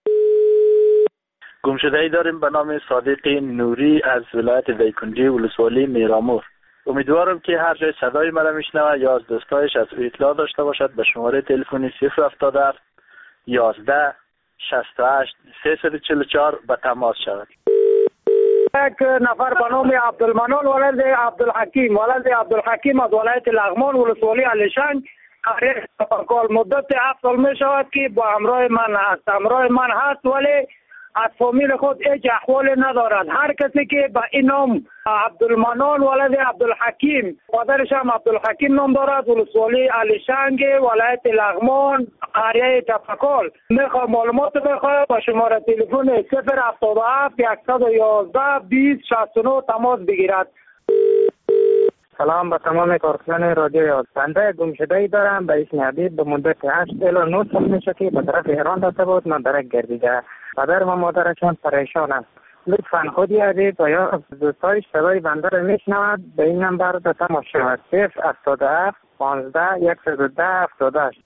[SPEAKER 4] گمشده‌ای داریم به نام صادق نوری از ولایت دایکنډي ولسوالی میرامور. امیدوارم که هر جای صدای مرا میشنوه یا از دوستایش از او اطلاع داشته باشد به شماره تلفنی 077 11 68 344 به تماس شود.
[SPEAKER 23] یک نفر به نام عبدالمنان ولد عبدالحکیم از ولایت لغمان ولسوالی علیشنگ قریه تفکر. مدت 7 سال می شود که با همراه من هست ولی از فامیل خود هیچ احوال ندارد. هر کسی که به این نام عبدالمنان ولد عبدالحکیم، پدرش هم عبدالحکیم نام دارد، ولسوالی علیشنگ ولایت لغمان قریه تفکر، میخواد معلومات بخواه با شماره تلفن 077 111 20 69 تماس بگیرد.
[SPEAKER 5] سلام به تمام کارکنان رادیوی آزادی. گمشده‌ای دارم به اسم حبیب. به مدت 8 الی 9 سال میشه که به طرف ایران رفته بود، مدرک گردیده. پدر و مادرشان پریشان است. لطفاً خودی حبیب و یا دوستایش صدای بنده را میشنود به این نمبر به تماس شود 077 15 110 78.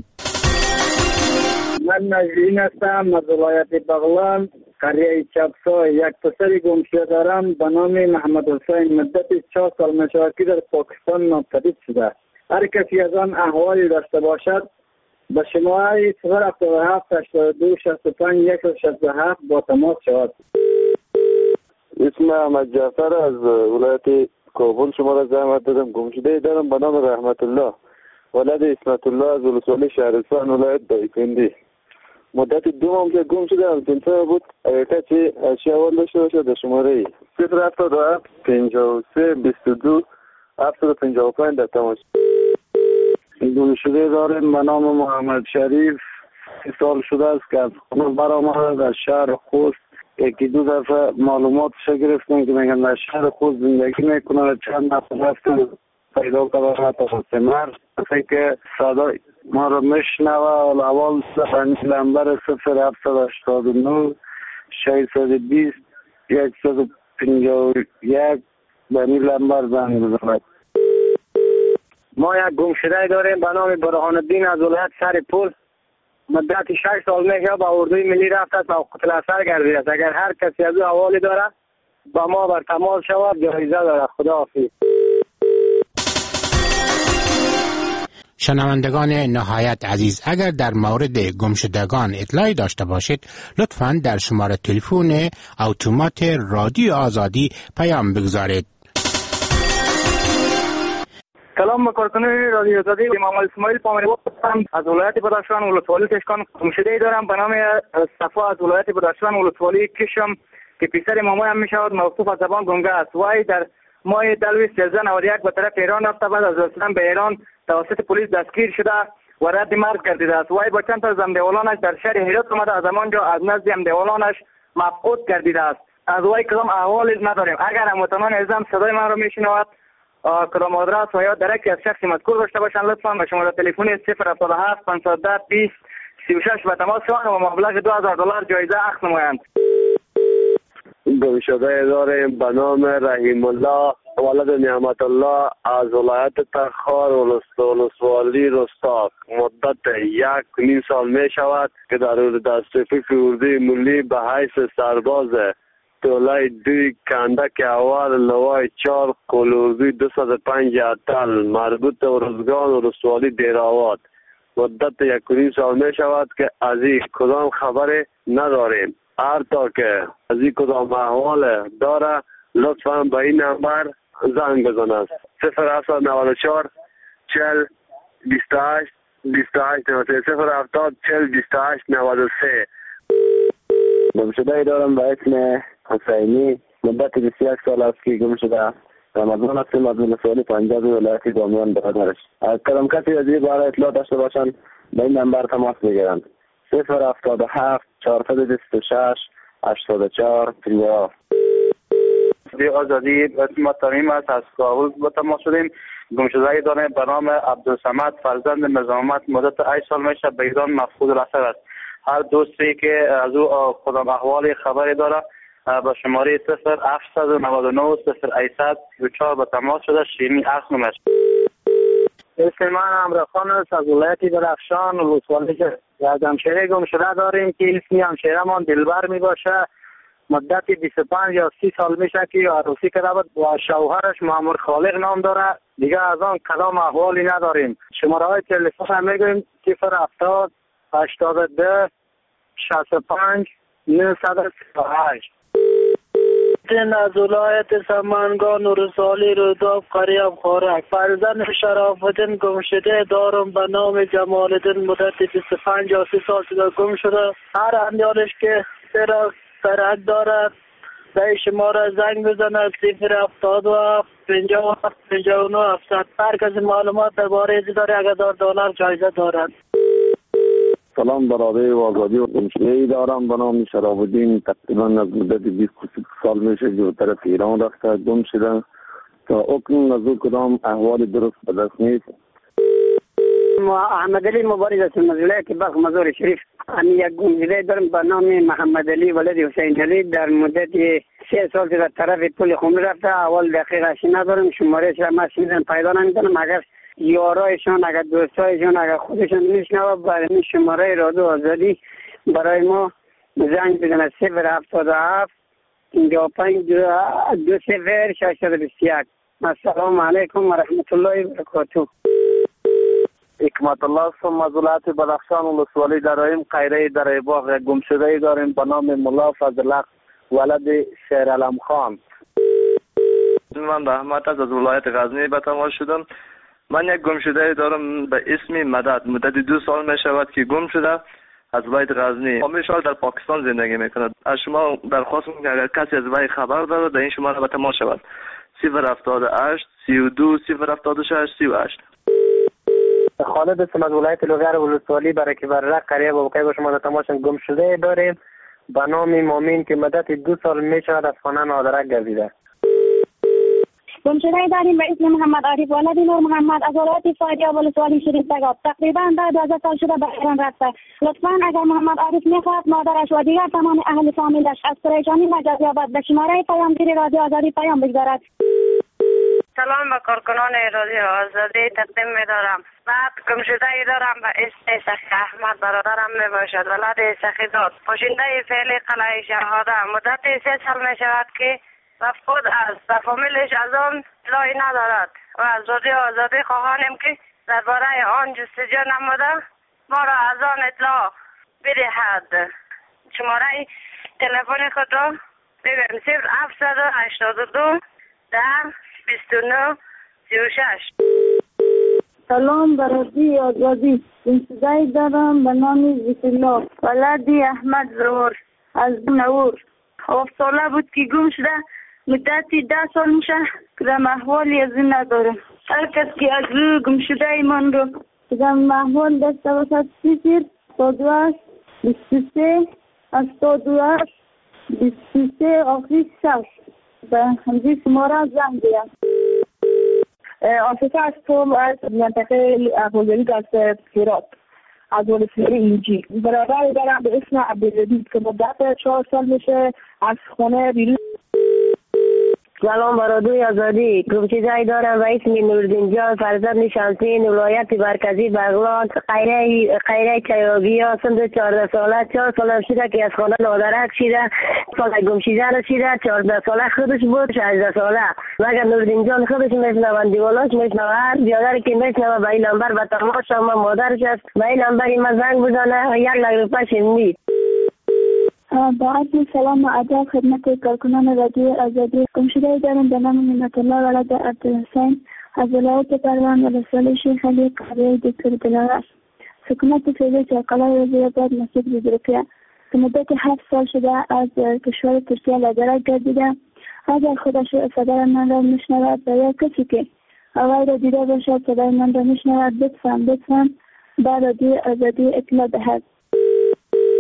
[SPEAKER 24] من نجرین هستم از ولایت بغلان قریه چپسا. یک پسر گمشده دارم به نام محمد حسین. مدت 4 سال میشود که در پاکستان ناپدید شده. هر کسی از آن احوالی داشته باشد به شماره 077 82 65 167 با تماس شود.
[SPEAKER 6] اسم احمد جعفر از ولایت کابل شما را زحمت دادم. گمشده دارم به نام رحمت الله ولد اسمت الله از ولسوالی شهرستان ولایت دایکنډي. مدت 2 ماه که گم شدم. تنها بود اگر کسی اشیاء داشته باشه در شماره 077 53 22 755 در تماس.
[SPEAKER 24] گمشده داریم به نام محمد شریف. 30 سال شده است که از خونه برآمده در شهر خوست. 1-2 دفعه معلوماتش گرفتم که میگن در شهر خوست زندگی میکنه. چند نفر رفتن پیدا کردن تقسیمر که صدای ما رو میشنوه. اول لمبر 0789 620 151 به این لمبر زنگ بزند.
[SPEAKER 23] ما یک گمشده داریم به نام برهان الدین از ولایت سرپل. مدت 6 سال میشه با اردوی ملی رفته است و قتل اثر گردیده است. اگر هر کسی از او حوالی داره با ما بر تماس شود. جایزه داره. خداحافظ.
[SPEAKER 19] شنوندگان نهایت عزیز، اگر در مورد گمشدگان اطلاعی داشته باشید لطفاً در شماره تلفن اتومات رادیو آزادی پیام بگذارید.
[SPEAKER 5] سلام کارکنان رادیو آزادی. امام اسماعیل پامری هستم از ولایت بدخشان ولسوالی کشکان. گمشده‌ای دارم به نام صفا از ولایت بدخشان ولسوالی کشم که پسر مامان هم میشود موصوف از زبان گنگه است. وای در ماه دلوی 1391 به طرف ایران رفته. بعد از رسیدن به ایران توسط پلیس دستگیر شده و رد مرگ گردیده است. وای با چند تا از همدیوالانش در شهر هرات آمده. از همانجا از نزد همدیوالانش مفقود گردیده است. از وای کدام احوالی نداریم. اگر هموطنان عزیزم صدای من را میشنوند کدام آدرس و یا درکی از شخصی مذکور داشته باشند لطفا به شماره تلفن 077 510 20 36 به تماس شوند و مبلغ $2000 جایزه اخذ نمایند.
[SPEAKER 6] گمشده داریم به نام رحیم الله ولد نعمت الله از ولایت تخار ولسوالی رستاق. مدت 1.5 سال می شود که در دسترسی اردوی ملی به حیث سرباز تولای 2 کندک اول لوای 4 کلوردوی 205 اتل مربوط به ارزگان ولسوالی دیراوات. مدت 1.5 سال می شود که از این کدام خبری نداریم. هر تا که از این کدام احوال داره لطفا به این نمبر زنگ بزنند 0794 40 28 28 070 40 28 93.
[SPEAKER 5] گمشده دارم به اسم حسینی. مدت 21 سال است که گمشده. رمضان هستیم از ولسوالی پنجاب ولایت بامیان برادرش. از کدام کسی از این باره اطلاع داشته باشند به این نمبر تماس بگیرند 077 426 84 37.
[SPEAKER 4] رادیو آزادی ما ترمیم است. از کابل به تماس شدیم. گمشده‌ای داریم به نام عبدالصمد فرزند نظام محمد مدت 8 سال میشه به ایران مفقود الاثر است. هر دوستی که از او خودم احوال خبری داره به شماره 0799 0800 34 به تماس شده. شیرینی اخنم است.
[SPEAKER 23] اسم من امرخان است از ولایت درخشان ولسوالی که از همشهره گمشده داریم که اسمی همشهره‌مان دلبر می باشه. مدت 25 یا 30 سال میشه که عروسی کرده بود و شوهرش مامور خالق نام داره. دیگه از آن کدام احوالی نداریم. شماره های تلفن هم میگویم 070 82 65 938.
[SPEAKER 22] از ولایت سمنگان و رسالی روداب قریب خورک فرزند شرافالدین گمشده دارم به نام جمالدین مدت 25 یا 30 سال شده گم شده. هر اندیالش که سرک دارد به شماره زنگ بزند 077 57 59 700. هر کسی معلومات درباره داره اگر $10 جایزه دارد.
[SPEAKER 6] سلام برادر آزادی و گمشده‌ای دارم به نام شرافالدین. تقریبا از مدت 20 سال میشه جو طرف ایران رفته گم شده تا اکنون از او کدام احوال درست به دست نیست.
[SPEAKER 23] احمد علی مبارز از ولایت بلخ مزار شریف. یک گمشده دارم به نام محمد علی ولد حسین علی در مدت 3 سال در طرف پل خمر رفته. اول دقیقش ندارم، شمارهش را من پیدا نمی‌کنم. اگر یارایشان اگر دوستایشان اگر خودشان میشنوه برای این شماره رادیو آزادی برای ما زنگ بزنه 077 55 20 621. السلام علیکم و رحمت الله و برکاته.
[SPEAKER 4] حکمت الله هستم از ولایت بدخشان ولسوالی داریم. قیره در باغ گمشده‌ای داریم به نام ملا فضل ولد شیر علم خان.
[SPEAKER 10] من رحمت از ولایت غزنی به تماس شدم. من یک گمشده دارم به اسم مدت 2 سال می شود که گم شده از ولایت غزنی. همیشه در پاکستان زندگی میکند. از شما درخواست میکنم اگر کسی از وی خبر داره در این شماره به تماس شود 078 32 076 38.
[SPEAKER 23] خالد اسم از ولایت لوگر ولسوالی برای که برق قریب و بقیه با شما در تماس گمشده داریم به نام مامین که مدت 2 سال می شود از خانه نادرک گردیده.
[SPEAKER 20] گمشده داریم به اسم محمد عارف ولد نور محمد از ولایت فاریاب ولسوالی شریف تگاب. تقریبا 12 سال شده به ایران رفته. لطفا اگر محمد عارف میخواد مادرش و دیگر تمام اهل فامیلش از پریشانی نجات یابد به شماره پیامگیر رادیو آزادی پیام بگذارد.
[SPEAKER 11] سلام به کارکنان رادیو آزادی تقدیم می‌دارم. بعد گمشده ای دارم به اسم سخی احمد برادرم میباشد ولد سخی داد پاشنده فعلی قلعه شهاده. مدت 3 سال میشود که مفقود است و فامیلش از آن اطلاعی ندارد و از رادیو آزادی خواهانیم که درباره آن جستجو نموده ما را از آن اطلاع بدهد. شماره تلفن خود را بگویم 0782 10 29 36.
[SPEAKER 1] سلام برادی آزادی. گمشده‌ای دارم به نام ذکرالله ولدی احمد زرور از نور. 7 ساله بود که گم شده. مدتی 10 سال میشه که در احوالی از این ندارم. هر کس که از روی گمشده ایمان رو در احوال داشته باشد 0 22 23 23 آخری 6 به همزی شماره زنگ دیم. آفیسه از توم از منطقه احوالداری دست هرات از ولسوالی اینجی. برادر دارم به اسم عبدالجدید که مدت 4 سال میشه از خونه بیرون.
[SPEAKER 12] سلام برادوی آزادی. گمشده‌ای دارم و اسم نوردین جان فرزند شمسین ولایت مرکزی بغلان قیره چیابی سند 14 ساله 4 ساله شده که از خانه نادرک شده. سال گمشده رسیده 14 ساله خودش بود 16 ساله. مگر نوردین جان خودش میشنوند دیوالاش میشنوه هر بیادری که میشنوه به این نمبر به تماس شما مادرش است به این نمبر ما زنگ بزنه 1 لک روپیه شنید.
[SPEAKER 1] با عرض سلام و ادب خدمت کارکنان رادیو آزادی. گمشده‌ای دارم به نام منت الله ولد عبدالحسین از ولایت پروان ولسوالی شیخ علی قریه دکتر دلاور. سکونت فعلی چرقلای وزیرآباد مسجد بزرگیه که مدت 7 سال شده از کشور ترکیه نادرک گردیده. اگر خودش صدای من را میشنود و یا کسی که وی را دیده باشد صدای من را میشنود لطفاً به رادیو آزادی اطلاع دهد.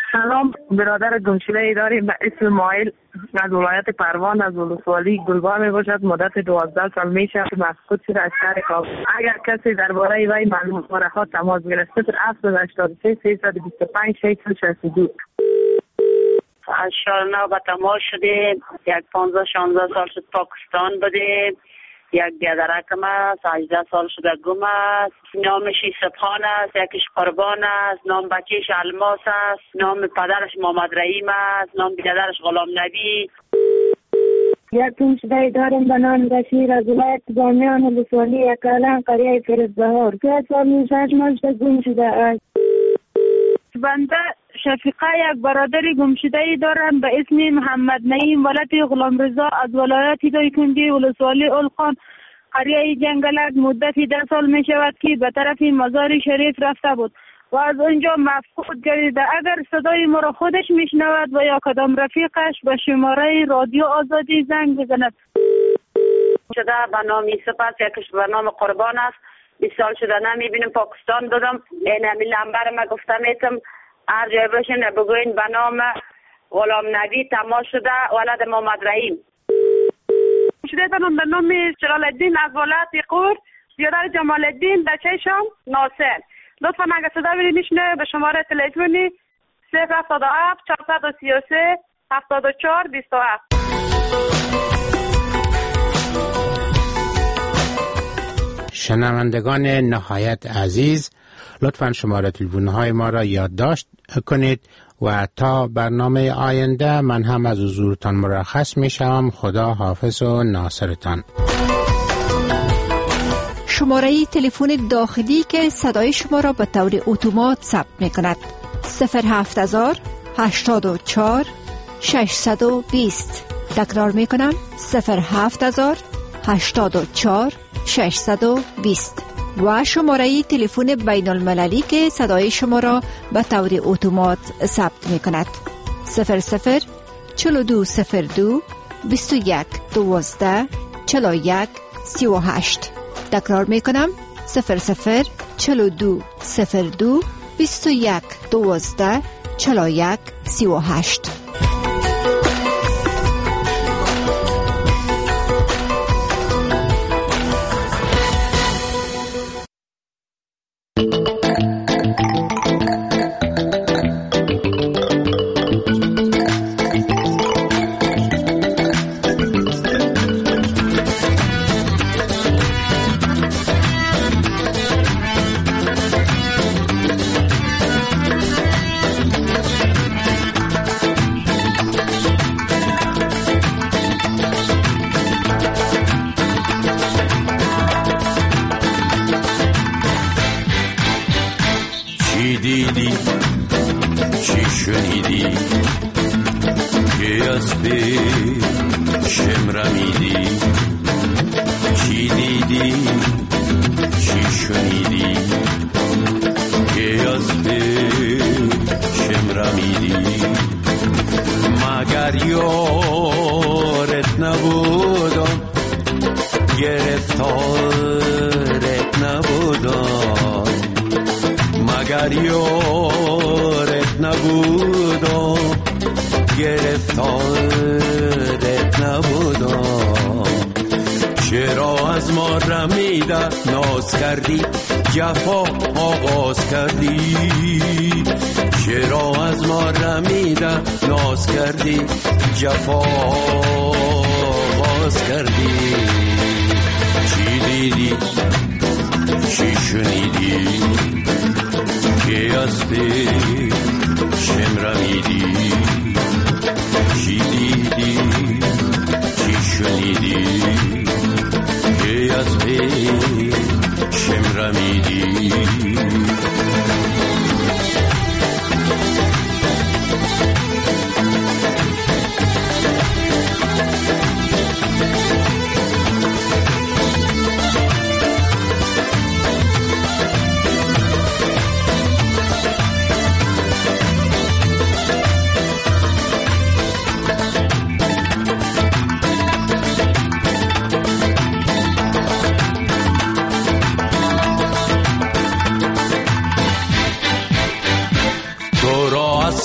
[SPEAKER 9] سلام، برادر گمشده داریم به اسم مایل از ولایت پروان از ولسوالی گلبا می باشد. مدت 12 سال می شود مفقود شده از شهر کابل. اگر کسی درباره وی معلومات را تماس گرفته 0783 325 662.
[SPEAKER 13] از شهر به تماس شده. یک 15-16 سال شد پاکستان بوده. یک بیادرکم است 18 سال شده گم است. نامش سبحان است، یکیش قربان است، نام بچهش الماس است، نام پدرش محمد رحیم است، نام بیادرش غلام نبی.
[SPEAKER 14] یک گمشده داریم به نام بشیر از ولایت بامیان ولسوالی اکالان قریه فرزبهار. 3 سال میشه مجد گمشده است.
[SPEAKER 15] بنده شفیقه یک برادری گمشده دارم به اسم محمد نعیم ولد غلام رضا از ولایت دایکنډي ولسوالی اولخان قریه جنگلک. مدت 10 سال می شود که به طرف مزار شریف رفته بود و از اونجا مفقود گردیده. اگر صدای ما را خودش میشنود و یا کدام رفیقش به شماره رادیو آزادی زنگ بزند.
[SPEAKER 13] شده به نام سپس یکیش به نام قربان است. 20 سال شده نمیبینیم پاکستان دادم. این همی لمبر ما گفته میتم هر جای باشین بگوین به نام غلام نبی تماس شده ولد محمد رحیم.
[SPEAKER 15] شده دارم به نام جلال الدین از ولایت قور، بیادر جمال الدین بچه شام ناصر. لطفا اگر صدا بینیشنه به شماره تلفنی 077 433 74 27.
[SPEAKER 19] شنوندگان نهایت عزیز، لطفاً شماره تلفن‌های ما را یادداشت کنید و تا برنامه آینده من هم از حضورتان مرخص می‌شوم. خدا حافظ و ناصرتان.
[SPEAKER 18] شماره تلفن داخلی که صدای شما را به طور اتومات ثبت می‌کند 07000 84 620. تکرار می‌کنم 07000 84 620 و شماره تلفن بین المللی که صدای شما را به طور اتومات ثبت می کند 00 4202 21 12 41 38. تکرار می کنم 00 4202 21 12 41 38.
[SPEAKER 25] چرا از ما رمیده ناز کردی جفا آغاز کردی چرا از ما رمیده ناز کردی جفا آغاز کردی چی دیدی چی شنیدی که از پیشم رمیدی چی دیدی چی شنیدی که از پیشم رمیدی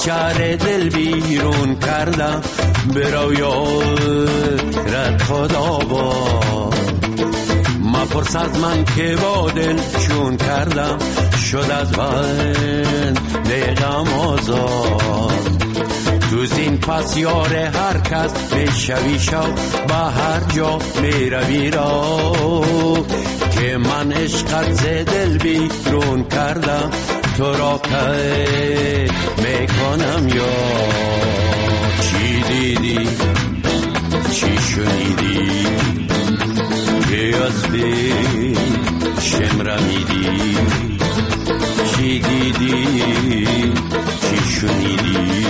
[SPEAKER 25] از شهر دل بیرون کردم، برو یارت خدا باد. مپرس از من که با دل چون کردم، شد از بند غم آزاد. تو زین پس یار هر کس بشوی شو، به هر جا میروی را که من عشقت ز دل بیرون کردم، تو را که میکنم یا چی دیدی چی شنیدی که از بی شمرمیدی، چی دیدی چی شنیدی